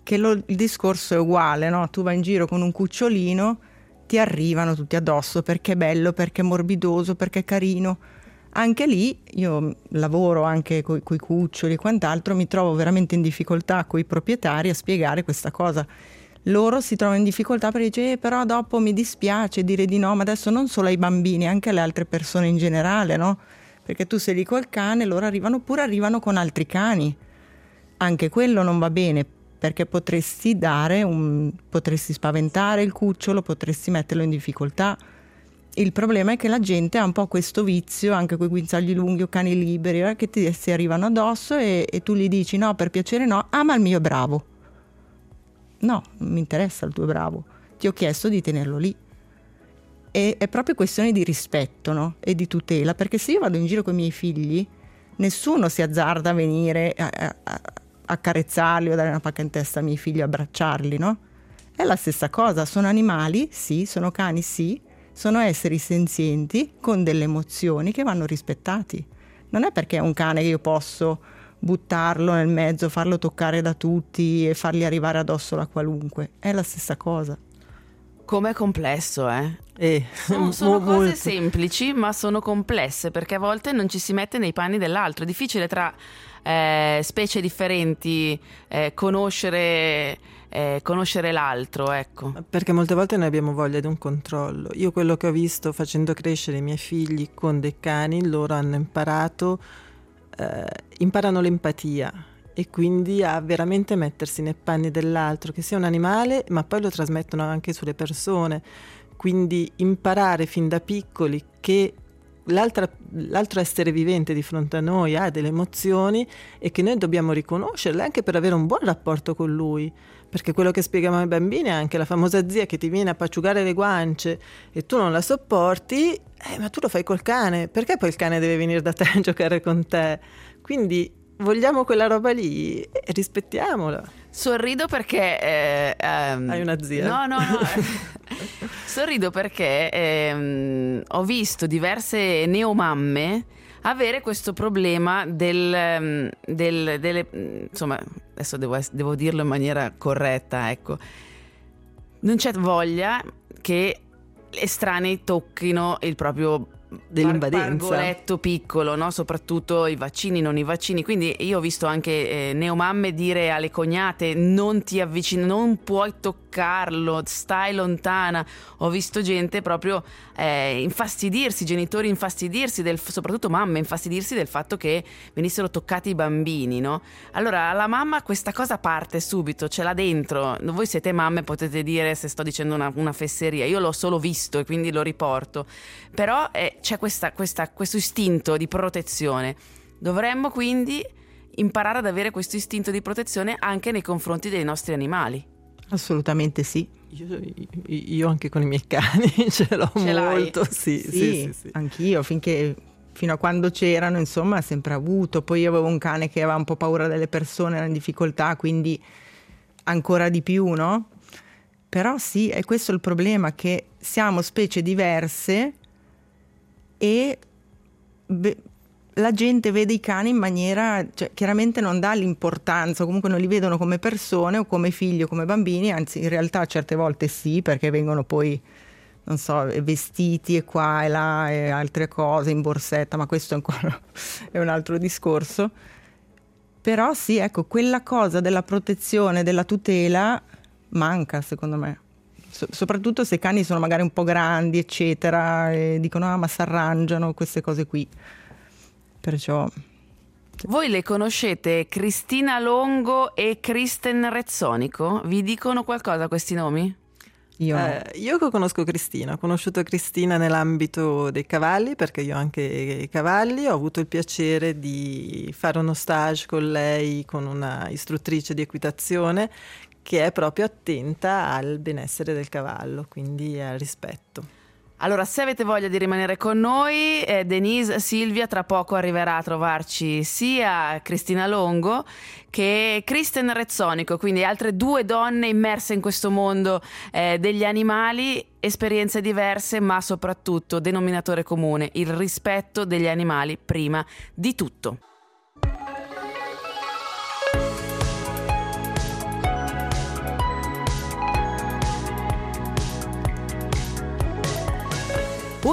che il discorso è uguale, no? Tu vai in giro con un cucciolino, ti arrivano tutti addosso perché è bello, perché è morbidoso, perché è carino. Anche lì io lavoro anche coi cuccioli e quant'altro, mi trovo veramente in difficoltà coi proprietari a spiegare questa cosa. Loro si trovano in difficoltà perché dice però dopo mi dispiace dire di no, ma adesso non solo ai bambini, anche alle altre persone in generale, no? Perché tu sei lì col cane, loro arrivano con altri cani. Anche quello non va bene, perché potresti spaventare il cucciolo, potresti metterlo in difficoltà. Il problema è che la gente ha un po' questo vizio, anche con i guinzagli lunghi o cani liberi, che si arrivano addosso e tu gli dici no, per piacere no, ma il mio è bravo. No, non mi interessa il tuo bravo, ti ho chiesto di tenerlo lì. E è proprio questione di rispetto, no? E di tutela, perché se io vado in giro con i miei figli, nessuno si azzarda a venire a accarezzarli o dare una pacca in testa ai miei figli, abbracciarli, no? È la stessa cosa, sono animali, sì, sono cani, sì, sono esseri senzienti con delle emozioni che vanno rispettati. Non è perché è un cane che io posso buttarlo nel mezzo, farlo toccare da tutti e fargli arrivare addosso la qualunque. È la stessa cosa. Com'è complesso, sono cose molto semplici, ma sono complesse, perché a volte non ci si mette nei panni dell'altro. È difficile tra specie differenti conoscere l'altro, ecco. Perché molte volte noi abbiamo voglia di un controllo. Io quello che ho visto facendo crescere i miei figli con dei cani, loro hanno imparano l'empatia e quindi a veramente mettersi nei panni dell'altro, che sia un animale, ma poi lo trasmettono anche sulle persone. Quindi imparare fin da piccoli che l'altro essere vivente di fronte a noi ha delle emozioni e che noi dobbiamo riconoscerle anche per avere un buon rapporto con lui, perché quello che spieghiamo ai bambini è anche la famosa zia che ti viene a paciugare le guance e tu non la sopporti, ma tu lo fai col cane, perché poi il cane deve venire da te a giocare con te? Quindi vogliamo quella roba lì e rispettiamola. Sorrido perché hai una zia? No. Sorrido perché ho visto diverse neomamme avere questo problema delle insomma, adesso devo dirlo in maniera corretta, ecco. Non c'è voglia che estranei tocchino il proprio pargoletto piccolo, no? Soprattutto i vaccini, non i vaccini. Quindi io ho visto anche neomamme dire alle cognate non ti avvicini, non puoi toccarlo, stai lontana. Ho visto gente proprio infastidirsi, genitori infastidirsi, soprattutto mamme infastidirsi del fatto che venissero toccati i bambini, no? Allora alla mamma questa cosa parte subito, ce l'ha dentro. Voi siete mamme, potete dire se sto dicendo una fesseria, io l'ho solo visto e quindi lo riporto, però c'è questo istinto di protezione. Dovremmo quindi imparare ad avere questo istinto di protezione anche nei confronti dei nostri animali. Assolutamente sì. Io anche con i miei cani ce l'ho molto, sì. Anch'io, fino a quando c'erano, insomma, sempre avuto. Poi io avevo un cane che aveva un po' paura delle persone, era in difficoltà, quindi ancora di più, no? Però sì, è questo il problema, che siamo specie diverse e la gente vede i cani in maniera, cioè, chiaramente non dà l'importanza, comunque non li vedono come persone o come figli o come bambini, anzi in realtà certe volte sì, perché vengono poi, non so, vestiti e qua e là e altre cose in borsetta, ma questo ancora è un altro discorso. Però sì, ecco, quella cosa della protezione, della tutela manca, secondo me. Soprattutto se i cani sono magari un po' grandi, eccetera, e dicono ma si arrangiano, queste cose qui. Perciò voi le conoscete, Cristina Longo e Kristen Rezzonico? Vi dicono qualcosa questi nomi? Io conosco Cristina, ho conosciuto Cristina nell'ambito dei cavalli, perché io ho anche i cavalli, ho avuto il piacere di fare uno stage con lei, con una istruttrice di equitazione che è proprio attenta al benessere del cavallo, quindi al rispetto. Allora, se avete voglia di rimanere con noi, Denise Silvia tra poco arriverà a trovarci sia Cristina Longo che Kristen Rezzonico, quindi altre due donne immerse in questo mondo degli animali, esperienze diverse, ma soprattutto denominatore comune, il rispetto degli animali prima di tutto.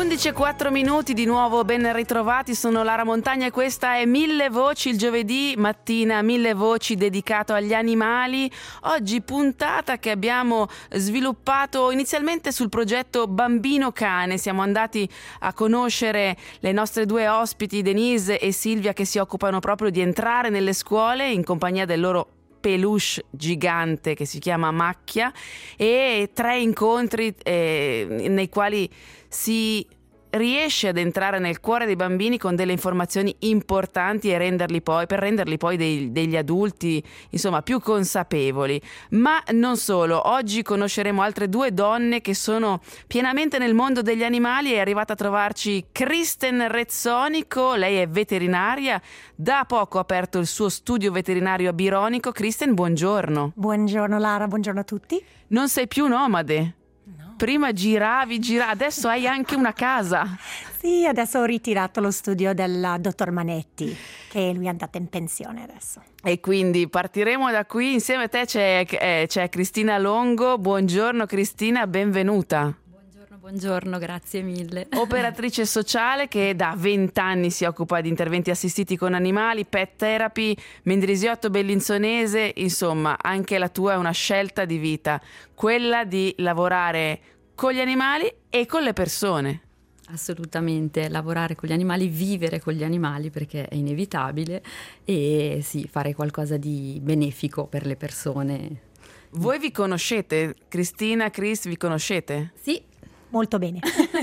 11:04 di nuovo, ben ritrovati, sono Lara Montagna e questa è Mille Voci, il giovedì mattina, Mille Voci dedicato agli animali. Oggi puntata che abbiamo sviluppato inizialmente sul progetto Bambino Cane. Siamo andati a conoscere le nostre due ospiti, Denise e Silvia, che si occupano proprio di entrare nelle scuole in compagnia del loro peluche gigante che si chiama Macchia, e 3 incontri nei quali si riesce ad entrare nel cuore dei bambini con delle informazioni importanti e per renderli poi degli adulti, insomma, più consapevoli. Ma non solo, oggi conosceremo altre 2 donne che sono pienamente nel mondo degli animali. È arrivata a trovarci Kristen Rezzonico, lei è veterinaria, da poco ha aperto il suo studio veterinario a Bironico. Kristen, buongiorno. Buongiorno Lara, buongiorno a tutti. Non sei più nomade? Prima giravi, adesso hai anche una casa. Sì, adesso ho ritirato lo studio del dottor Manetti, che lui è andato in pensione adesso. E quindi partiremo da qui. Insieme a te c'è Cristina Longo. Buongiorno Cristina, benvenuta. Buongiorno, grazie mille. Operatrice sociale che da 20 anni si occupa di interventi assistiti con animali, pet therapy, Mendrisiotto Bellinzonese, insomma anche la tua è una scelta di vita, quella di lavorare con gli animali e con le persone. Assolutamente, lavorare con gli animali, vivere con gli animali, perché è inevitabile, e sì, fare qualcosa di benefico per le persone. Voi vi conoscete? Cristina, Chris, vi conoscete? Sì. Molto bene.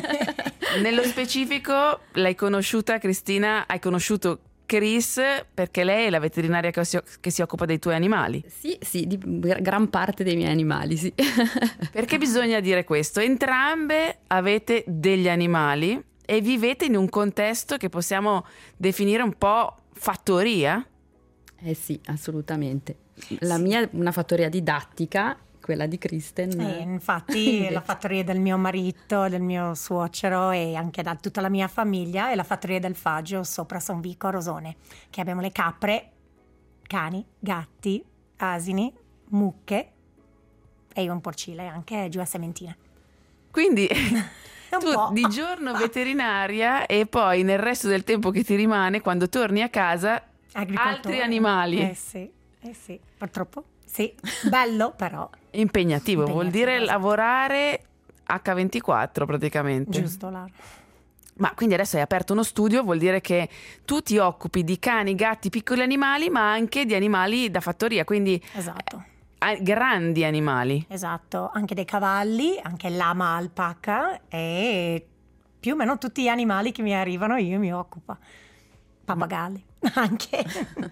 Nello specifico, l'hai conosciuta, Cristina, hai conosciuto Chris perché lei è la veterinaria che si occupa dei tuoi animali. Sì, di gran parte dei miei animali, sì. Perché bisogna dire questo? Entrambe avete degli animali e vivete in un contesto che possiamo definire un po' fattoria? Sì, assolutamente. La mia è una fattoria didattica, quella di Kristen. Infatti la fattoria del mio marito, del mio suocero e anche da tutta la mia famiglia è la fattoria del Faggio sopra San Vico a Rosone, che abbiamo le capre, cani, gatti, asini, mucche e un porcile anche giù a Sementina. Quindi tu di giorno veterinaria e poi nel resto del tempo che ti rimane, quando torni a casa, altri animali. Sì, purtroppo. Sì, bello però. Impegnativo, vuol dire lavorare H24 praticamente. Giusto, Lara. Ma quindi adesso hai aperto uno studio, vuol dire che tu ti occupi di cani, gatti, piccoli animali, ma anche di animali da fattoria, quindi esatto. Grandi animali. Esatto, anche dei cavalli, anche lama, alpaca e più o meno tutti gli animali che mi arrivano io mi occupo. Pappagalli anche.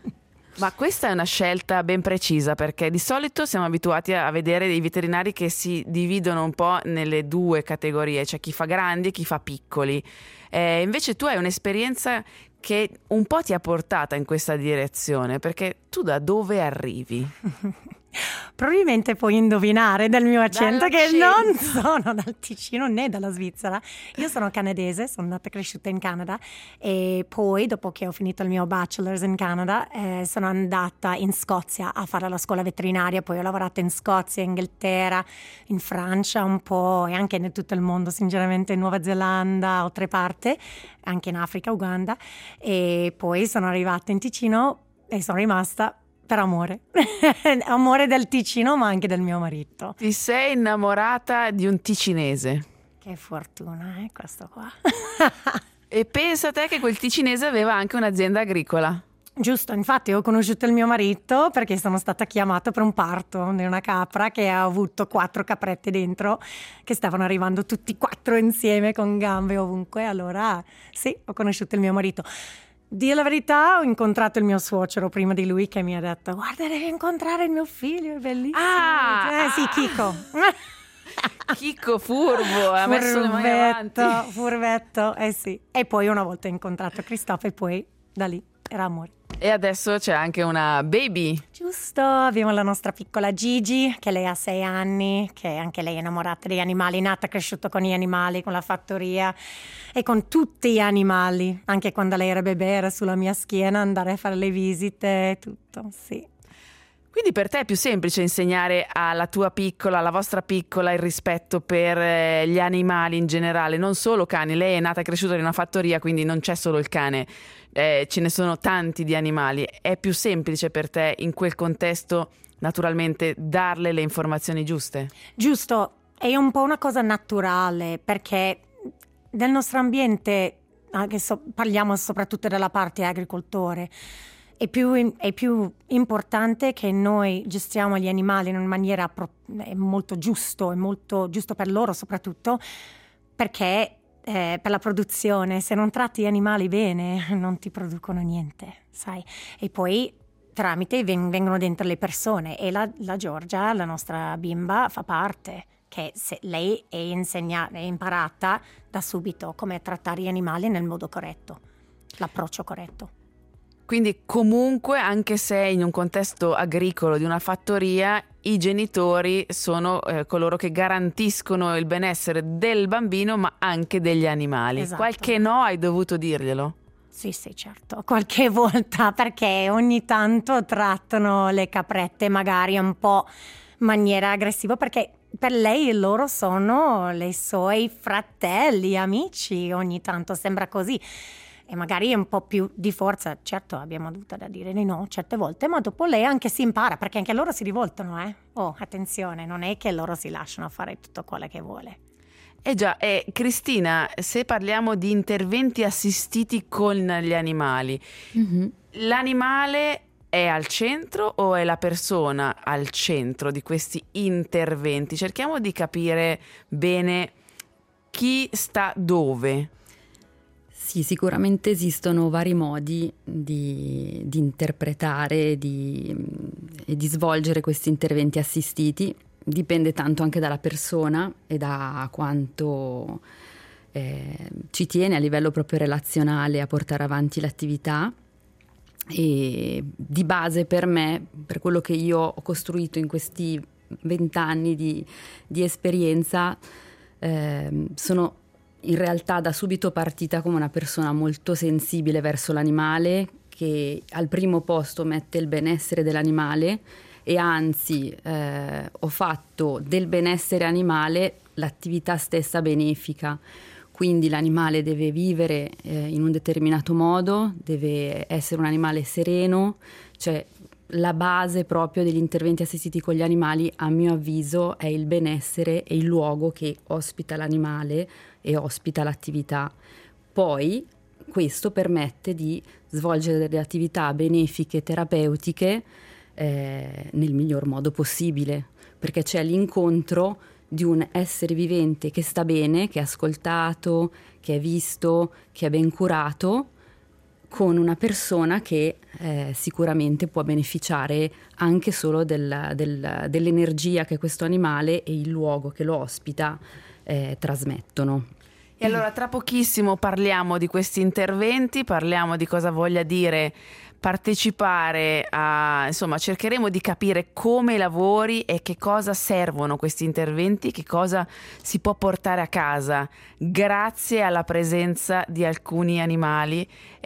Ma questa è una scelta ben precisa, perché di solito siamo abituati a vedere dei veterinari che si dividono un po' nelle 2 categorie, cioè chi fa grandi e chi fa piccoli. Invece tu hai un'esperienza che un po' ti ha portata in questa direzione, perché tu da dove arrivi? Probabilmente puoi indovinare dal mio accento che non sono dal Ticino né dalla Svizzera. Io sono canadese, sono nata e cresciuta in Canada e poi dopo che ho finito il mio bachelor's in Canada sono andata in Scozia a fare la scuola veterinaria, poi ho lavorato in Scozia, Inghilterra, in Francia un po' e anche in tutto il mondo, sinceramente in Nuova Zelanda, altre parti, anche in Africa, Uganda, e poi sono arrivata in Ticino e sono rimasta per amore. Amore del Ticino ma anche del mio marito. Ti sei innamorata di un ticinese? Che fortuna, questo qua. E pensa te che quel ticinese aveva anche un'azienda agricola. Giusto, infatti ho conosciuto il mio marito perché sono stata chiamata per un parto di una capra che ha avuto 4 caprette dentro che stavano arrivando tutti 4 insieme con gambe ovunque. Allora sì, ho conosciuto il mio marito. Dire la verità, ho incontrato il mio suocero prima di lui che mi ha detto guarda, devi incontrare il mio figlio, è bellissimo. Sì, Chico. Chico furbo, ha messo le mani avanti. Furbetto, sì. E poi una volta ho incontrato Christophe e poi da lì era amore. E adesso c'è anche una baby. Giusto, abbiamo la nostra piccola Gigi, che lei ha 6 anni, che anche lei è innamorata degli animali, nata e cresciuta con gli animali, con la fattoria e con tutti gli animali. Anche quando lei era bebè era sulla mia schiena andare a fare le visite e tutto, sì. Quindi per te è più semplice insegnare alla tua piccola, alla vostra piccola, il rispetto per gli animali in generale, non solo cani. Lei è nata e cresciuta in una fattoria, quindi non c'è solo il cane, ce ne sono tanti di animali. È più semplice per te in quel contesto, naturalmente, darle le informazioni giuste? Giusto, è un po' una cosa naturale, perché nel nostro ambiente, anche parliamo soprattutto della parte agricoltore, è più importante che noi gestiamo gli animali in una maniera molto giusto, e molto giusto per loro soprattutto, perché per la produzione, se non tratti gli animali bene, non ti producono niente, sai? E poi tramite vengono dentro le persone, e la Giorgia, la nostra bimba, fa parte, che lei è imparata da subito come trattare gli animali nel modo corretto, l'approccio corretto. Quindi comunque, anche se in un contesto agricolo di una fattoria, i genitori sono coloro che garantiscono il benessere del bambino, ma anche degli animali. Esatto. Qualche no hai dovuto dirglielo? Sì, certo, qualche volta, perché ogni tanto trattano le caprette magari un po' in maniera aggressiva, perché per lei loro sono i suoi fratelli, amici, ogni tanto sembra così. E magari un po' più di forza, certo abbiamo dovuto da dire di no certe volte, ma dopo lei anche si impara, perché anche loro si rivoltano, Oh, attenzione, non è che loro si lasciano fare tutto quello che vuole. Già, Cristina, se parliamo di interventi assistiti con gli animali, l'animale è al centro o è la persona al centro di questi interventi? Cerchiamo di capire bene chi sta dove. Sì, sicuramente esistono vari modi di interpretare e di svolgere questi interventi assistiti. Dipende tanto anche dalla persona e da quanto ci tiene a livello proprio relazionale a portare avanti l'attività. E di base per me, per quello che io ho costruito in questi 20 anni di esperienza, sono in realtà da subito partita come una persona molto sensibile verso l'animale, che al primo posto mette il benessere dell'animale, e anzi ho fatto del benessere animale l'attività stessa benefica. Quindi l'animale deve vivere in un determinato modo, deve essere un animale sereno, cioè la base proprio degli interventi assistiti con gli animali, a mio avviso, è il benessere e il luogo che ospita l'animale e ospita l'attività. Poi questo permette di svolgere delle attività benefiche, terapeutiche nel miglior modo possibile, perché c'è l'incontro di un essere vivente che sta bene, che è ascoltato, che è visto, che è ben curato, con una persona che sicuramente può beneficiare anche solo dell'energia che questo animale e il luogo che lo ospita trasmettono. E allora tra pochissimo parliamo di questi interventi, parliamo di cosa voglia dire partecipare insomma, cercheremo di capire come lavori e che cosa servono questi interventi, che cosa si può portare a casa grazie alla presenza di alcuni animali.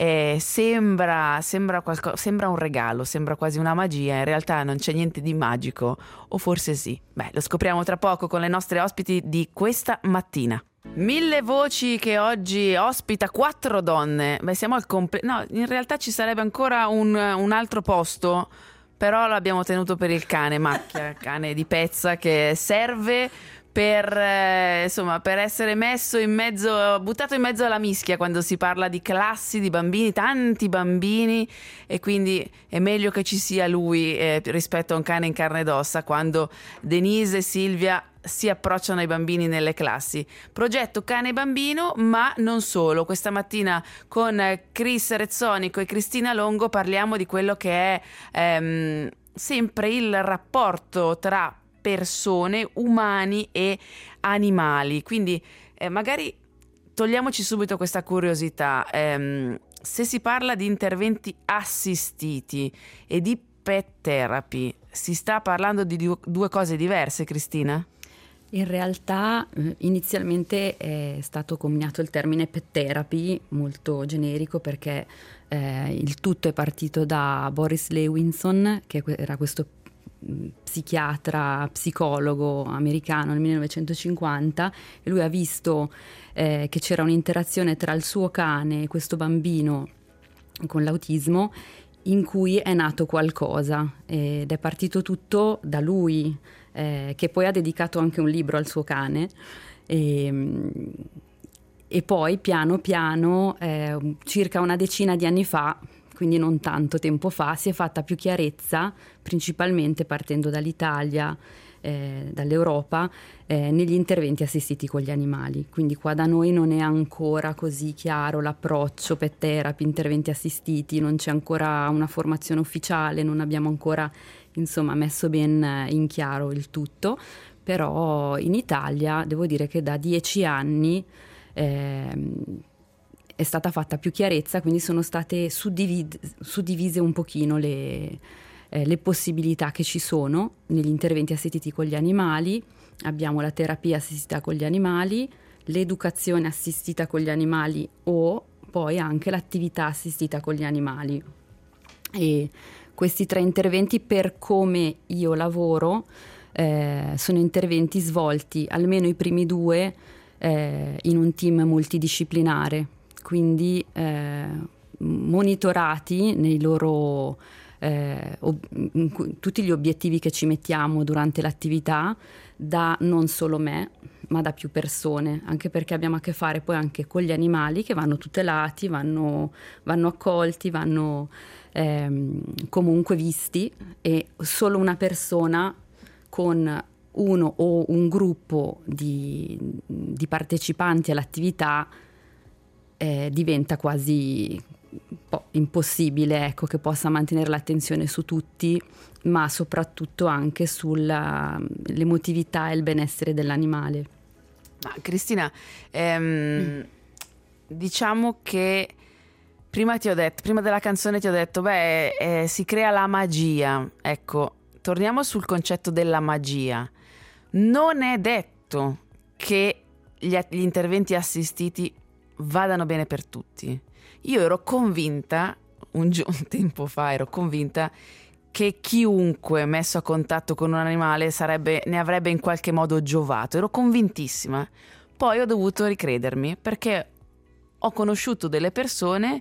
Sembra un regalo, sembra quasi una magia, in realtà non c'è niente di magico, o forse sì. Lo scopriamo tra poco con le nostre ospiti di questa mattina. 1000 voci che oggi ospita 4 donne. Siamo al no, in realtà ci sarebbe ancora un altro posto, però l'abbiamo tenuto per il cane Macchia, cane di pezza che serve per essere messo in mezzo, buttato in mezzo alla mischia quando si parla di classi di bambini, tanti bambini, e quindi è meglio che ci sia lui rispetto a un cane in carne ed ossa quando Denise e Silvia si approcciano ai bambini nelle classi. Progetto cane e bambino, ma non solo. Questa mattina con Chris Rezzonico e Cristina Longo parliamo di quello che è sempre il rapporto tra persone, umani e animali. Quindi magari togliamoci subito questa curiosità. Se si parla di interventi assistiti e di pet therapy, si sta parlando di due cose diverse, Cristina? In realtà inizialmente è stato coniato il termine pet therapy, molto generico, perché il tutto è partito da Boris Lewinson, che era questo psichiatra, psicologo americano nel 1950, e lui ha visto che c'era un'interazione tra il suo cane e questo bambino con l'autismo, in cui è nato qualcosa, ed è partito tutto da lui, che poi ha dedicato anche un libro al suo cane, e poi piano piano, circa una decina di anni fa, quindi non tanto tempo fa, si è fatta più chiarezza, principalmente partendo dall'Italia, dall'Europa, negli interventi assistiti con gli animali. Quindi qua da noi non è ancora così chiaro l'approccio pet therapy, interventi assistiti, non c'è ancora una formazione ufficiale, non abbiamo ancora, insomma, messo ben in chiaro il tutto, però in Italia devo dire che da 10 anni è stata fatta più chiarezza, quindi sono state suddivise un pochino le possibilità che ci sono negli interventi assistiti con gli animali. Abbiamo la terapia assistita con gli animali, l'educazione assistita con gli animali, o poi anche l'attività assistita con gli animali. E questi 3 interventi, per come io lavoro, sono interventi svolti, almeno i primi 2, in un team multidisciplinare, quindi monitorati nei loro tutti gli obiettivi che ci mettiamo durante l'attività, da non solo me ma da più persone, anche perché abbiamo a che fare poi anche con gli animali, che vanno tutelati, vanno accolti, vanno comunque visti, e solo una persona con uno o un gruppo di partecipanti all'attività diventa quasi un po' impossibile, ecco, che possa mantenere l'attenzione su tutti, ma soprattutto anche sull'emotività e il benessere dell'animale. Ma Cristina, diciamo che prima della canzone ti ho detto, si crea la magia. Ecco, torniamo sul concetto della magia. Non è detto che gli interventi assistiti vadano bene per tutti. Io ero convinta, un tempo fa ero convinta che chiunque messo a contatto con un animale ne avrebbe in qualche modo giovato. Ero convintissima. Poi ho dovuto ricredermi, perché ho conosciuto delle persone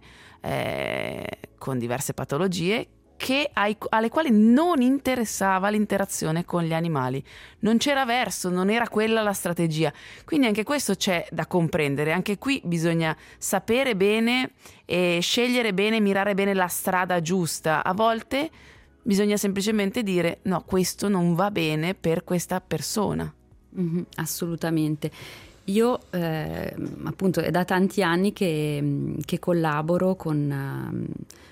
con diverse patologie alle quali non interessava l'interazione con gli animali. Non c'era verso, non era quella la strategia. Quindi anche questo c'è da comprendere. Anche qui bisogna sapere bene e scegliere bene, mirare bene la strada giusta. A volte bisogna semplicemente dire: no, questo non va bene per questa persona. Assolutamente. Io appunto è da tanti anni che collaboro con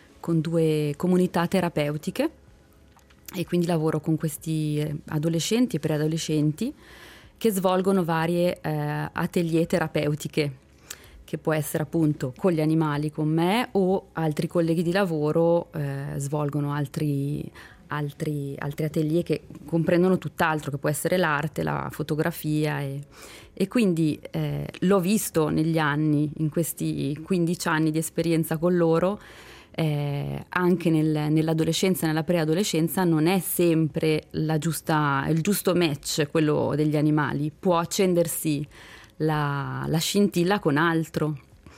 2 comunità terapeutiche, e quindi lavoro con questi adolescenti e preadolescenti che svolgono varie atelier terapeutiche, che può essere appunto con gli animali, con me, o altri colleghi di lavoro svolgono altri atelier che comprendono tutt'altro, che può essere l'arte, la fotografia, e quindi l'ho visto negli anni, in questi 15 anni di esperienza con loro. Anche nell'adolescenza e nella preadolescenza non è sempre il giusto match quello degli animali, può accendersi la scintilla con altro,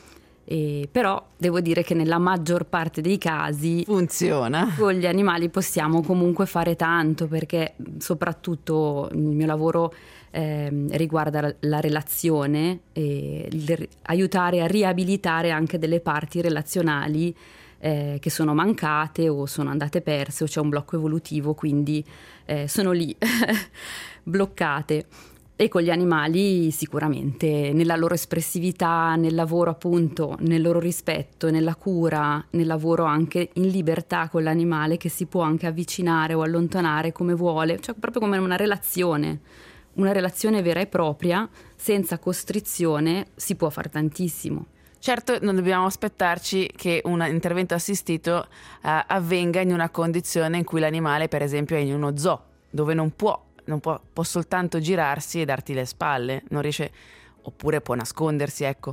però devo dire che nella maggior parte dei casi funziona. Con gli animali possiamo comunque fare tanto, perché soprattutto il mio lavoro riguarda la relazione e aiutare a riabilitare anche delle parti relazionali che sono mancate o sono andate perse, o c'è un blocco evolutivo, quindi sono lì bloccate. E con gli animali sicuramente, nella loro espressività, nel lavoro appunto, nel loro rispetto, nella cura, nel lavoro anche in libertà con l'animale, che si può anche avvicinare o allontanare come vuole, cioè proprio come una relazione vera e propria, senza costrizione, si può far tantissimo. Certo, non dobbiamo aspettarci che un intervento assistito avvenga in una condizione in cui l'animale, per esempio, è in uno zoo, dove non può soltanto girarsi e darti le spalle, non riesce, oppure può nascondersi, ecco.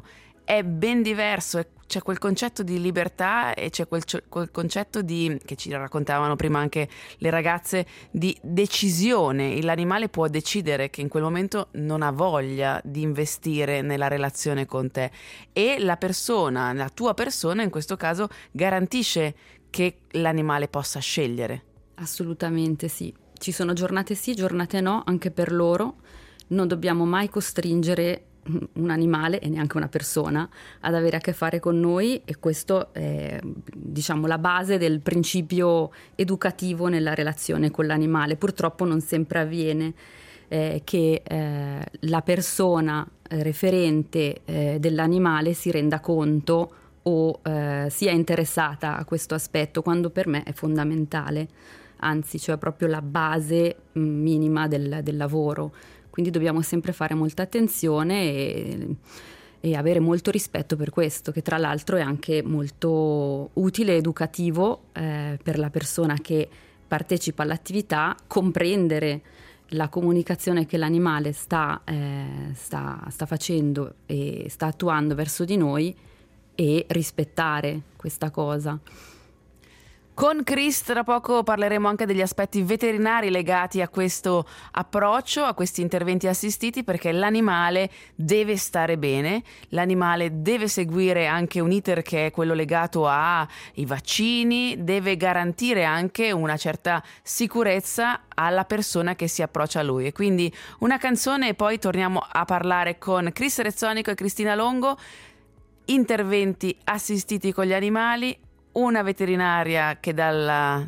è ben diverso, c'è quel concetto di libertà e c'è quel concetto che ci raccontavano prima anche le ragazze, di decisione. L'animale può decidere che in quel momento non ha voglia di investire nella relazione con te, e la tua persona in questo caso garantisce che l'animale possa scegliere. Assolutamente sì. Ci sono giornate sì, giornate no, anche per loro. Non dobbiamo mai costringere un animale e neanche una persona ad avere a che fare con noi, e questo è, diciamo, la base del principio educativo nella relazione con l'animale. Purtroppo non sempre avviene che la persona referente dell'animale si renda conto o sia interessata a questo aspetto, quando per me è fondamentale, anzi, cioè proprio la base minima del lavoro. Quindi dobbiamo sempre fare molta attenzione e avere molto rispetto per questo, che tra l'altro è anche molto utile e educativo per la persona che partecipa all'attività, comprendere la comunicazione che l'animale sta facendo e sta attuando verso di noi, e rispettare questa cosa. Con Chris tra poco parleremo anche degli aspetti veterinari legati a questo approccio, a questi interventi assistiti, perché l'animale deve stare bene, l'animale deve seguire anche un iter che è quello legato ai vaccini, deve garantire anche una certa sicurezza alla persona che si approccia a lui. E quindi una canzone e poi torniamo a parlare con Chris Rezzonico e Cristina Longo. Interventi assistiti con gli animali, una veterinaria che dal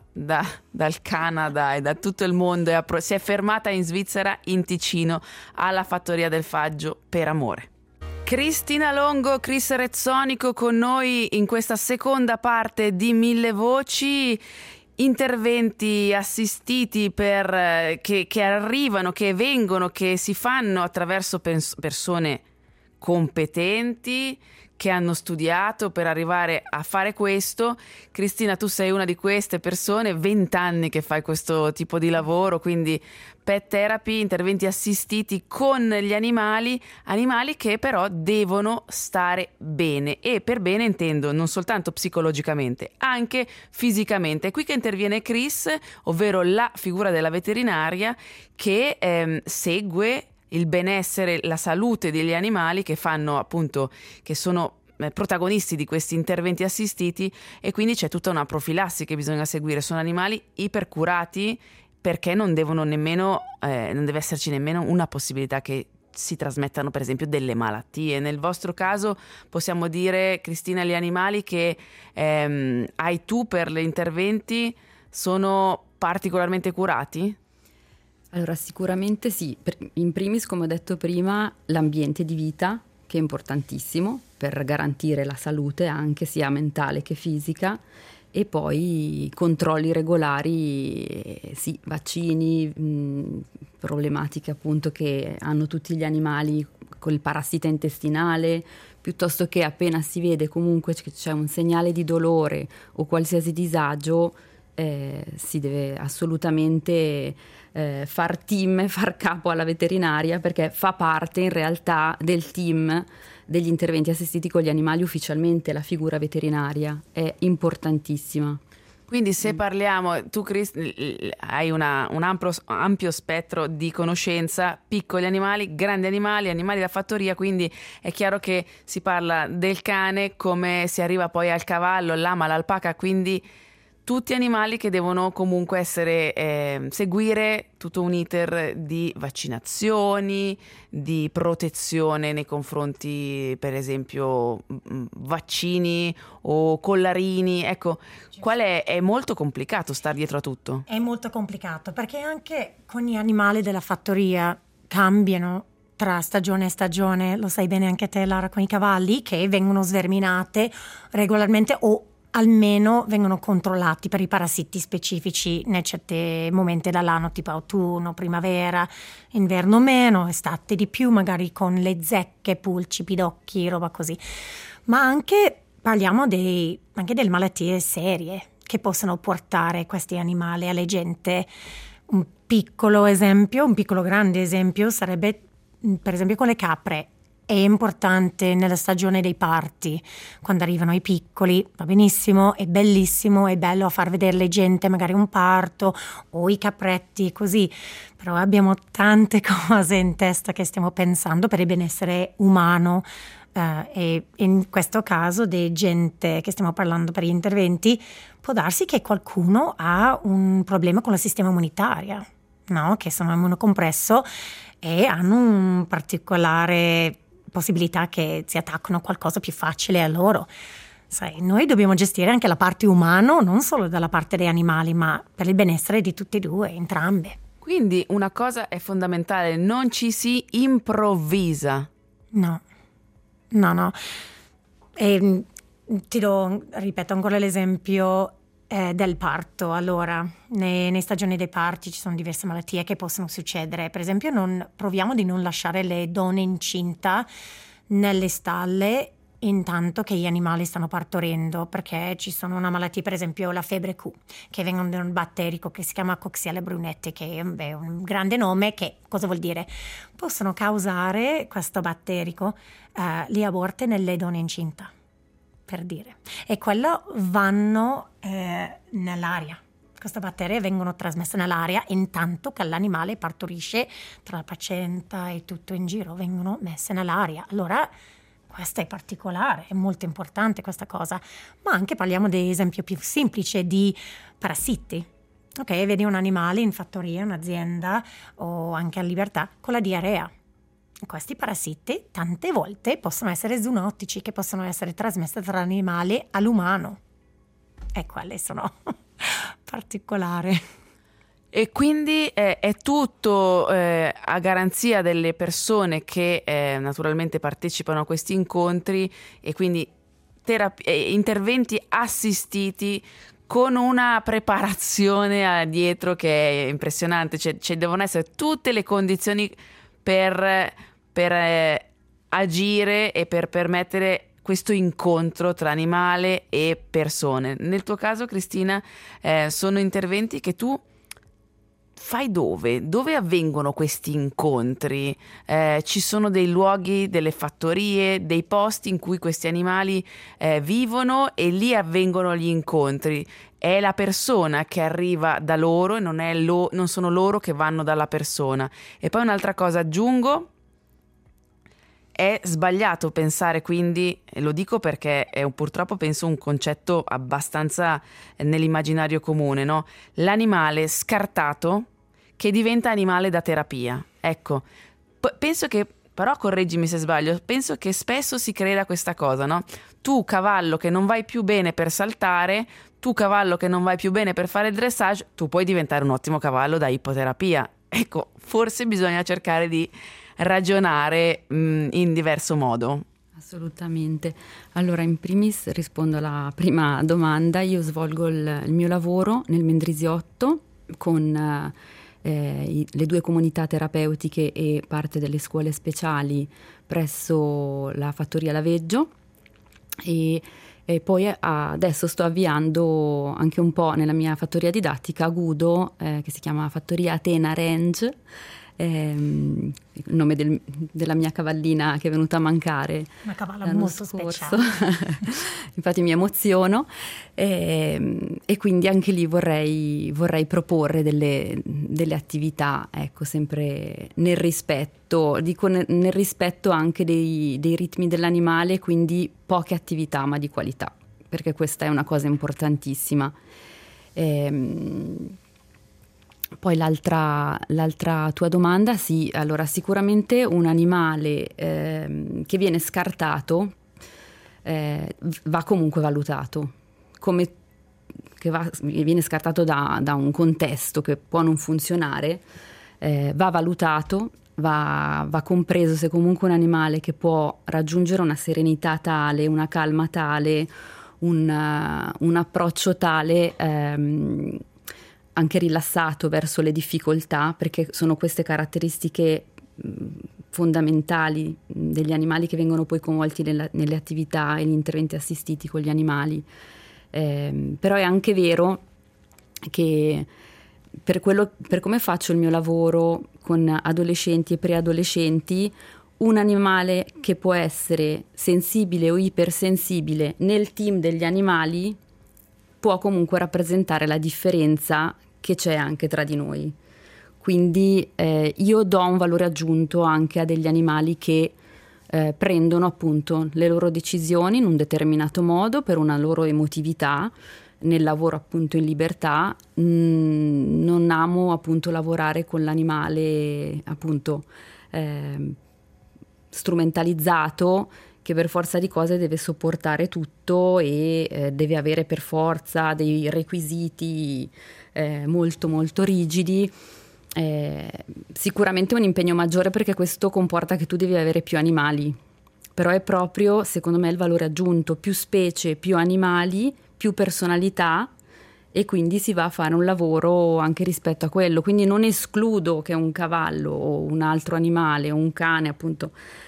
Canada e da tutto il mondo si è fermata in Svizzera, in Ticino, alla Fattoria del Faggio per amore. Cristina Longo, Chris Rezzonico con noi in questa seconda parte di Mille Voci. Interventi assistiti che arrivano, che vengono, che si fanno attraverso persone competenti, che hanno studiato per arrivare a fare questo. Cristina, tu sei una di queste persone, 20 anni che fai questo tipo di lavoro, quindi pet therapy, interventi assistiti con gli animali che però devono stare bene, e per bene intendo non soltanto psicologicamente, anche fisicamente. È qui che interviene Chris, ovvero la figura della veterinaria che segue il benessere, la salute degli animali che sono protagonisti di questi interventi assistiti, e quindi c'è tutta una profilassi che bisogna seguire. Sono animali ipercurati, perché non deve esserci nemmeno una possibilità che si trasmettano per esempio delle malattie. Nel vostro caso possiamo dire, Cristina, gli animali che hai tu per gli interventi sono particolarmente curati? Allora, sicuramente sì. In primis, come ho detto prima, l'ambiente di vita, che è importantissimo per garantire la salute anche sia mentale che fisica, e poi controlli regolari, sì, vaccini, problematiche appunto che hanno tutti gli animali col parassita intestinale, piuttosto che appena si vede comunque che c'è un segnale di dolore o qualsiasi disagio, si deve assolutamente far capo alla veterinaria, perché fa parte in realtà del team degli interventi assistiti con gli animali. Ufficialmente la figura veterinaria è importantissima. Quindi se parliamo, tu Chris hai un ampio spettro di conoscenza, piccoli animali, grandi animali da fattoria, quindi è chiaro che si parla del cane, come si arriva poi al cavallo, al lama, all'alpaca, quindi tutti animali che devono comunque seguire tutto un iter di vaccinazioni, di protezione nei confronti, per esempio, vaccini o collarini. Ecco, è molto complicato star dietro a tutto. È molto complicato, perché anche con gli animali della fattoria cambiano tra stagione e stagione. Lo sai bene anche te, Lara, con i cavalli che vengono sverminate regolarmente, o almeno vengono controllati per i parassiti specifici nei certi momenti dell'anno, tipo autunno, primavera, inverno meno, estate di più, magari con le zecche, pulci, pidocchi, roba così. Ma anche parliamo anche delle malattie serie che possono portare questi animali alle gente. Un piccolo grande esempio sarebbe per esempio con le capre è importante nella stagione dei party, quando arrivano i piccoli, va benissimo, è bellissimo, è bello a far vedere le gente magari un parto o i capretti, così, però abbiamo tante cose in testa che stiamo pensando per il benessere umano. E in questo caso di gente che stiamo parlando per gli interventi, può darsi che qualcuno ha un problema con il sistema immunitario, no? Che sono immunocompresso e hanno un particolare possibilità che si attaccano a qualcosa più facile a loro. Sai, noi dobbiamo gestire anche la parte umana, non solo dalla parte degli animali, ma per il benessere di tutti e due, entrambe. Quindi una cosa è fondamentale, non ci si improvvisa. No. Ripeto ancora l'esempio del parto. Allora, nei stagioni dei parti ci sono diverse malattie che possono succedere. Per esempio, proviamo di non lasciare le donne incinta nelle stalle intanto che gli animali stanno partorendo, perché ci sono una malattia, per esempio la febbre Q, che vengono da un batterico che si chiama Coxiella brunette, che è un grande nome, che cosa vuol dire? Possono causare questo batterico gli aborti nelle donne incinta, per dire, e quello vanno nell'aria. Queste batterie vengono trasmesse nell'aria intanto che l'animale partorisce, tra la placenta e tutto in giro vengono messe nell'aria. Allora questo è particolare, è molto importante questa cosa, ma anche parliamo di esempio più semplice di parassiti. Ok, vedi un animale in fattoria, un'azienda o anche a libertà con la diarrea. Questi parassiti tante volte possono essere zoonotici, che possono essere trasmessi dall'animale all'umano. E quelle sono particolari. E quindi è tutto a garanzia delle persone che naturalmente partecipano a questi incontri, e quindi interventi assistiti con una preparazione dietro che è impressionante. Cioè devono essere tutte le condizioni per agire e per permettere questo incontro tra animale e persone. Nel tuo caso, Cristina, sono interventi che tu fai dove? Dove avvengono questi incontri? Ci sono dei luoghi, delle fattorie, dei posti in cui questi animali vivono e lì avvengono gli incontri. È la persona che arriva da loro e non sono loro che vanno dalla persona. E poi un'altra cosa aggiungo: è sbagliato pensare, quindi, e lo dico perché è purtroppo penso un concetto abbastanza nell'immaginario comune, no? L'animale scartato che diventa animale da terapia. Ecco, penso che, però correggimi se sbaglio, penso che spesso si creda questa cosa, no? Tu cavallo che non vai più bene per saltare, tu cavallo che non vai più bene per fare dressage, tu puoi diventare un ottimo cavallo da ippoterapia. Ecco, forse bisogna cercare di ragionare in diverso modo. Assolutamente. Allora, in primis rispondo alla prima domanda. Io svolgo il mio lavoro nel Mendrisiotto con le due comunità terapeutiche e parte delle scuole speciali presso la fattoria Laveggio, e poi adesso sto avviando anche un po' nella mia fattoria didattica a Gudo, che si chiama Fattoria Atena Range, il nome della mia cavallina che è venuta a mancare una cavalla l'anno molto scorso. speciale. Infatti mi emoziono, e quindi anche lì vorrei proporre delle attività, ecco, sempre nel rispetto, dico nel rispetto anche dei ritmi dell'animale, quindi poche attività ma di qualità, perché questa è una cosa importantissima. Poi l'altra tua domanda, sì, allora sicuramente un animale che viene scartato va comunque valutato, come che viene scartato da un contesto che può non funzionare, va valutato, va compreso se comunque un animale che può raggiungere una serenità tale, una calma tale, un approccio tale, anche rilassato verso le difficoltà, perché sono queste caratteristiche fondamentali degli animali che vengono poi coinvolti nelle attività e gli interventi assistiti con gli animali. Però è anche vero che per come faccio il mio lavoro con adolescenti e preadolescenti, un animale che può essere sensibile o ipersensibile nel team degli animali può comunque rappresentare la differenza che c'è anche tra di noi. Quindi io do un valore aggiunto anche a degli animali che prendono appunto le loro decisioni in un determinato modo per una loro emotività, nel lavoro appunto in libertà. Non amo appunto lavorare con l'animale appunto strumentalizzato, che per forza di cose deve sopportare tutto e deve avere per forza dei requisiti molto molto rigidi. Sicuramente un impegno maggiore, perché questo comporta che tu devi avere più animali, però è proprio secondo me il valore aggiunto: più specie, più animali, più personalità, e quindi si va a fare un lavoro anche rispetto a quello. Quindi non escludo che un cavallo o un altro animale, un cane appunto,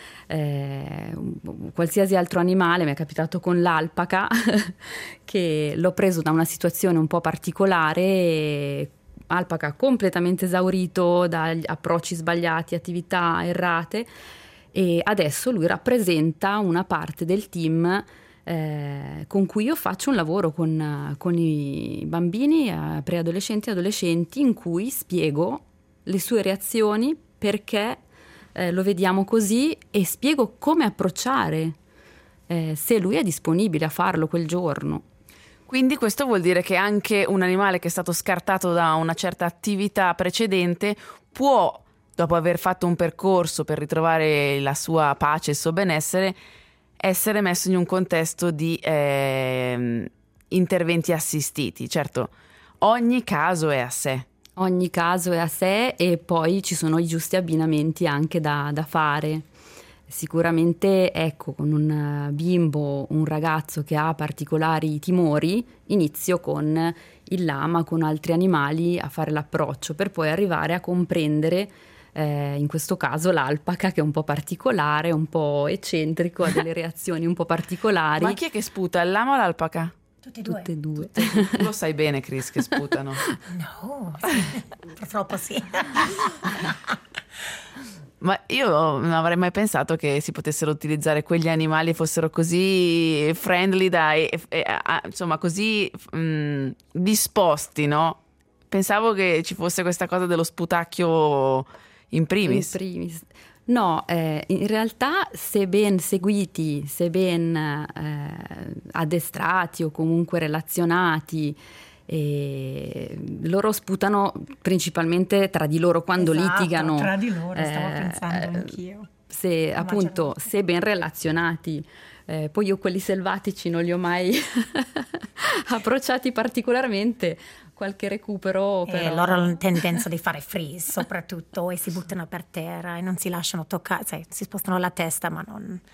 qualsiasi altro animale. Mi è capitato con l'alpaca che l'ho preso da una situazione un po' particolare, alpaca completamente esaurito dagli approcci sbagliati, attività errate, e adesso lui rappresenta una parte del team con cui io faccio un lavoro con i bambini, preadolescenti e adolescenti, in cui spiego le sue reazioni, perché lo vediamo così, e spiego come approcciare se lui è disponibile a farlo quel giorno. Quindi questo vuol dire che anche un animale che è stato scartato da una certa attività precedente può, dopo aver fatto un percorso per ritrovare la sua pace e il suo benessere, essere messo in un contesto di interventi assistiti. Certo, ogni caso è a sé. Ogni caso è a sé, e poi ci sono i giusti abbinamenti anche da fare. Sicuramente, ecco, con un bimbo, un ragazzo che ha particolari timori, inizio con il lama, con altri animali, a fare l'approccio, per poi arrivare a comprendere, in questo caso l'alpaca, che è un po' particolare, un po' eccentrico, ha delle reazioni un po' particolari. Ma chi è che sputa, il lama o l'alpaca? Tutti e due. Tu lo sai bene, Chris, che sputano. No, sì, purtroppo sì. Ma io non avrei mai pensato che si potessero utilizzare quegli animali e fossero così friendly, insomma così disposti, no? Pensavo che ci fosse questa cosa dello sputacchio in primis. In primis. No, in realtà, se ben seguiti, se ben addestrati o comunque relazionati, loro sputano principalmente tra di loro quando litigano. Tra di loro, stavo pensando anch'io. Se ben relazionati. Poi io quelli selvatici non li ho mai approcciati particolarmente. Qualche recupero, però. Loro hanno tendenza di fare freeze soprattutto, e si buttano per terra e non si lasciano toccare, si spostano la testa, ma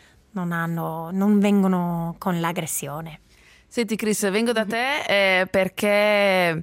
non vengono con l'aggressione. Senti Chris, vengo da te perché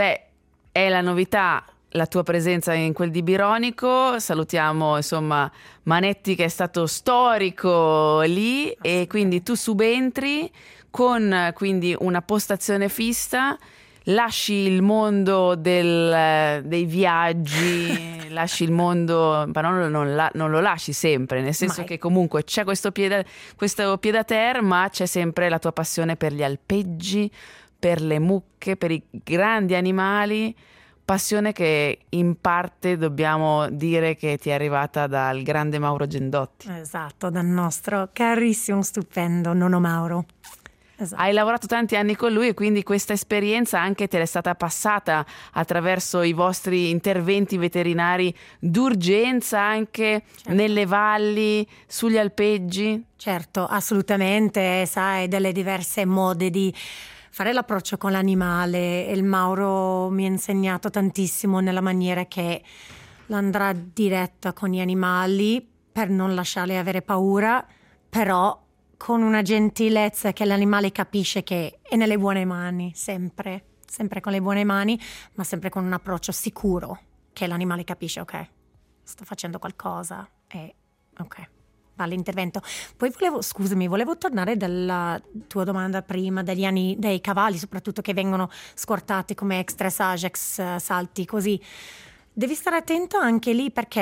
è la novità la tua presenza in quel di Bironico. Salutiamo insomma Manetti, che è stato storico lì, e quindi tu subentri con quindi una postazione fissa. Lasci il mondo dei viaggi, lasci il mondo, ma non lo lasci sempre, nel senso che comunque c'è questo pied à terre, ma c'è sempre la tua passione per gli alpeggi, per le mucche, per i grandi animali, passione che in parte dobbiamo dire che ti è arrivata dal grande Mauro Gendotti. Esatto, dal nostro carissimo, stupendo nonno Mauro. Esatto. Hai lavorato tanti anni con lui, e quindi questa esperienza anche te è stata passata attraverso i vostri interventi veterinari d'urgenza, anche nelle valli, sugli alpeggi? Certo, assolutamente, sai, delle diverse modi di fare l'approccio con l'animale. Il Mauro mi ha insegnato tantissimo nella maniera che andrà diretta con gli animali per non lasciarli avere paura, però con una gentilezza che l'animale capisce che è nelle buone mani, sempre con le buone mani, ma sempre con un approccio sicuro, che l'animale capisce, ok, sto facendo qualcosa e ok, va all'intervento. Poi volevo tornare dalla tua domanda prima, dei cavalli soprattutto, che vengono scortati come ex dressage, ex salti, così. Devi stare attento anche lì, perché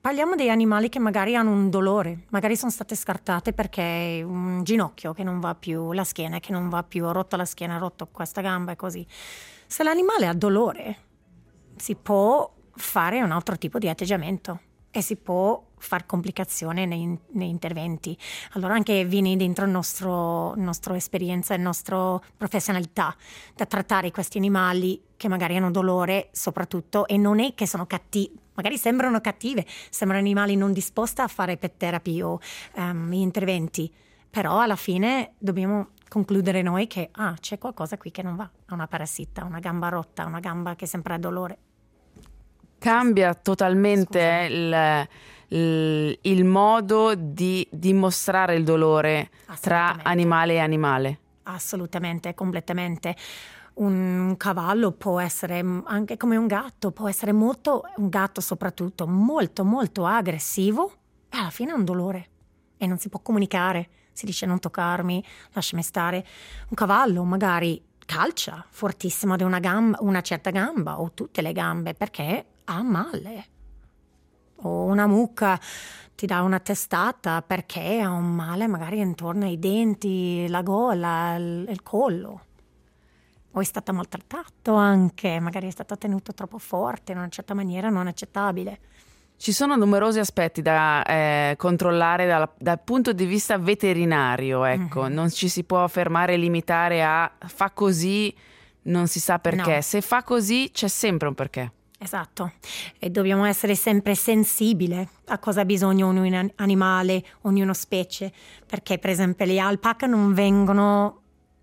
parliamo di animali che magari hanno un dolore, magari sono state scartate perché un ginocchio che non va più, la schiena che non va più, ho rotto la schiena, ho rotto questa gamba e così. Se l'animale ha dolore, si può fare un altro tipo di atteggiamento e si può far complicazione nei interventi. Allora anche viene dentro la nostra esperienza e la nostra professionalità da trattare questi animali che magari hanno dolore soprattutto, e non è che sono cattivi, magari sembrano cattive, sembrano animali non disposti a fare pet therapy o interventi, però alla fine dobbiamo concludere noi che c'è qualcosa qui che non va, ha una parassita, una gamba rotta, una gamba che sempre ha dolore. Cambia totalmente il modo di dimostrare il dolore tra animale e animale. Assolutamente, completamente. Un cavallo può essere anche come un gatto, può essere un gatto soprattutto, molto molto aggressivo e alla fine ha un dolore e non si può comunicare, si dice non toccarmi, lasciami stare. Un cavallo magari calcia fortissimo di una certa gamba o tutte le gambe perché ha male, o una mucca ti dà una testata perché ha un male magari intorno ai denti, la gola, il collo, o è stato maltrattato anche, magari è stato tenuto troppo forte in una certa maniera non accettabile. Ci sono numerosi aspetti da controllare dal punto di vista veterinario, ecco. Mm-hmm. Non ci si può fermare e limitare a fa così, non si sa perché. No. Se fa così c'è sempre un perché. Esatto, e dobbiamo essere sempre sensibili a cosa ha bisogno ognuno animale, ognuno specie, perché per esempio le alpache non vengono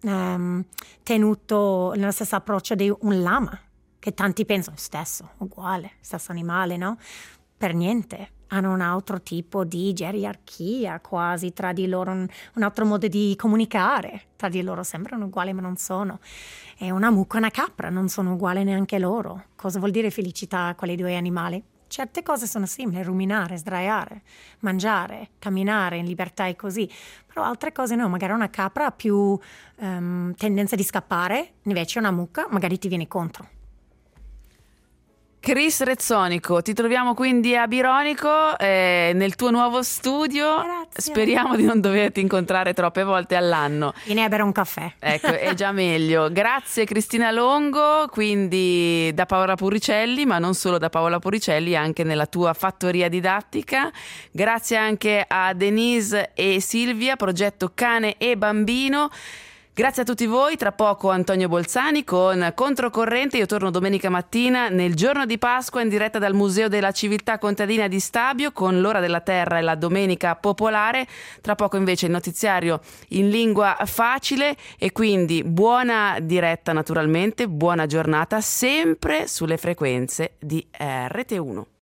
tenuto nello stesso approccio di un lama, che tanti pensano stesso animale, no? Per niente, hanno un altro tipo di gerarchia quasi tra di loro, un altro modo di comunicare tra di loro, sembrano uguali ma non sono. E una mucca e una capra non sono uguali neanche loro. Cosa vuol dire felicità a quei due animali? Certe cose sono simili, ruminare, sdraiare, mangiare, camminare in libertà e così, però altre cose no, magari una capra ha più tendenza di scappare, invece una mucca magari ti viene contro. Cris Rezzonico, ti troviamo quindi a Bironico nel tuo nuovo studio. Grazie. Speriamo di non doverti incontrare troppe volte all'anno. Vieni a bere un caffè. Ecco, è già meglio. Grazie Cristina Longo, quindi da Paola Puricelli, ma non solo da Paola Puricelli, anche nella tua fattoria didattica. Grazie anche a Denise e Silvia, progetto Cane e Bambino. Grazie a tutti voi, tra poco Antonio Bolzani con Controcorrente, io torno domenica mattina nel giorno di Pasqua in diretta dal Museo della Civiltà Contadina di Stabio con l'Ora della Terra e la Domenica Popolare, tra poco invece il notiziario in lingua facile e quindi buona diretta naturalmente, buona giornata sempre sulle frequenze di RT1.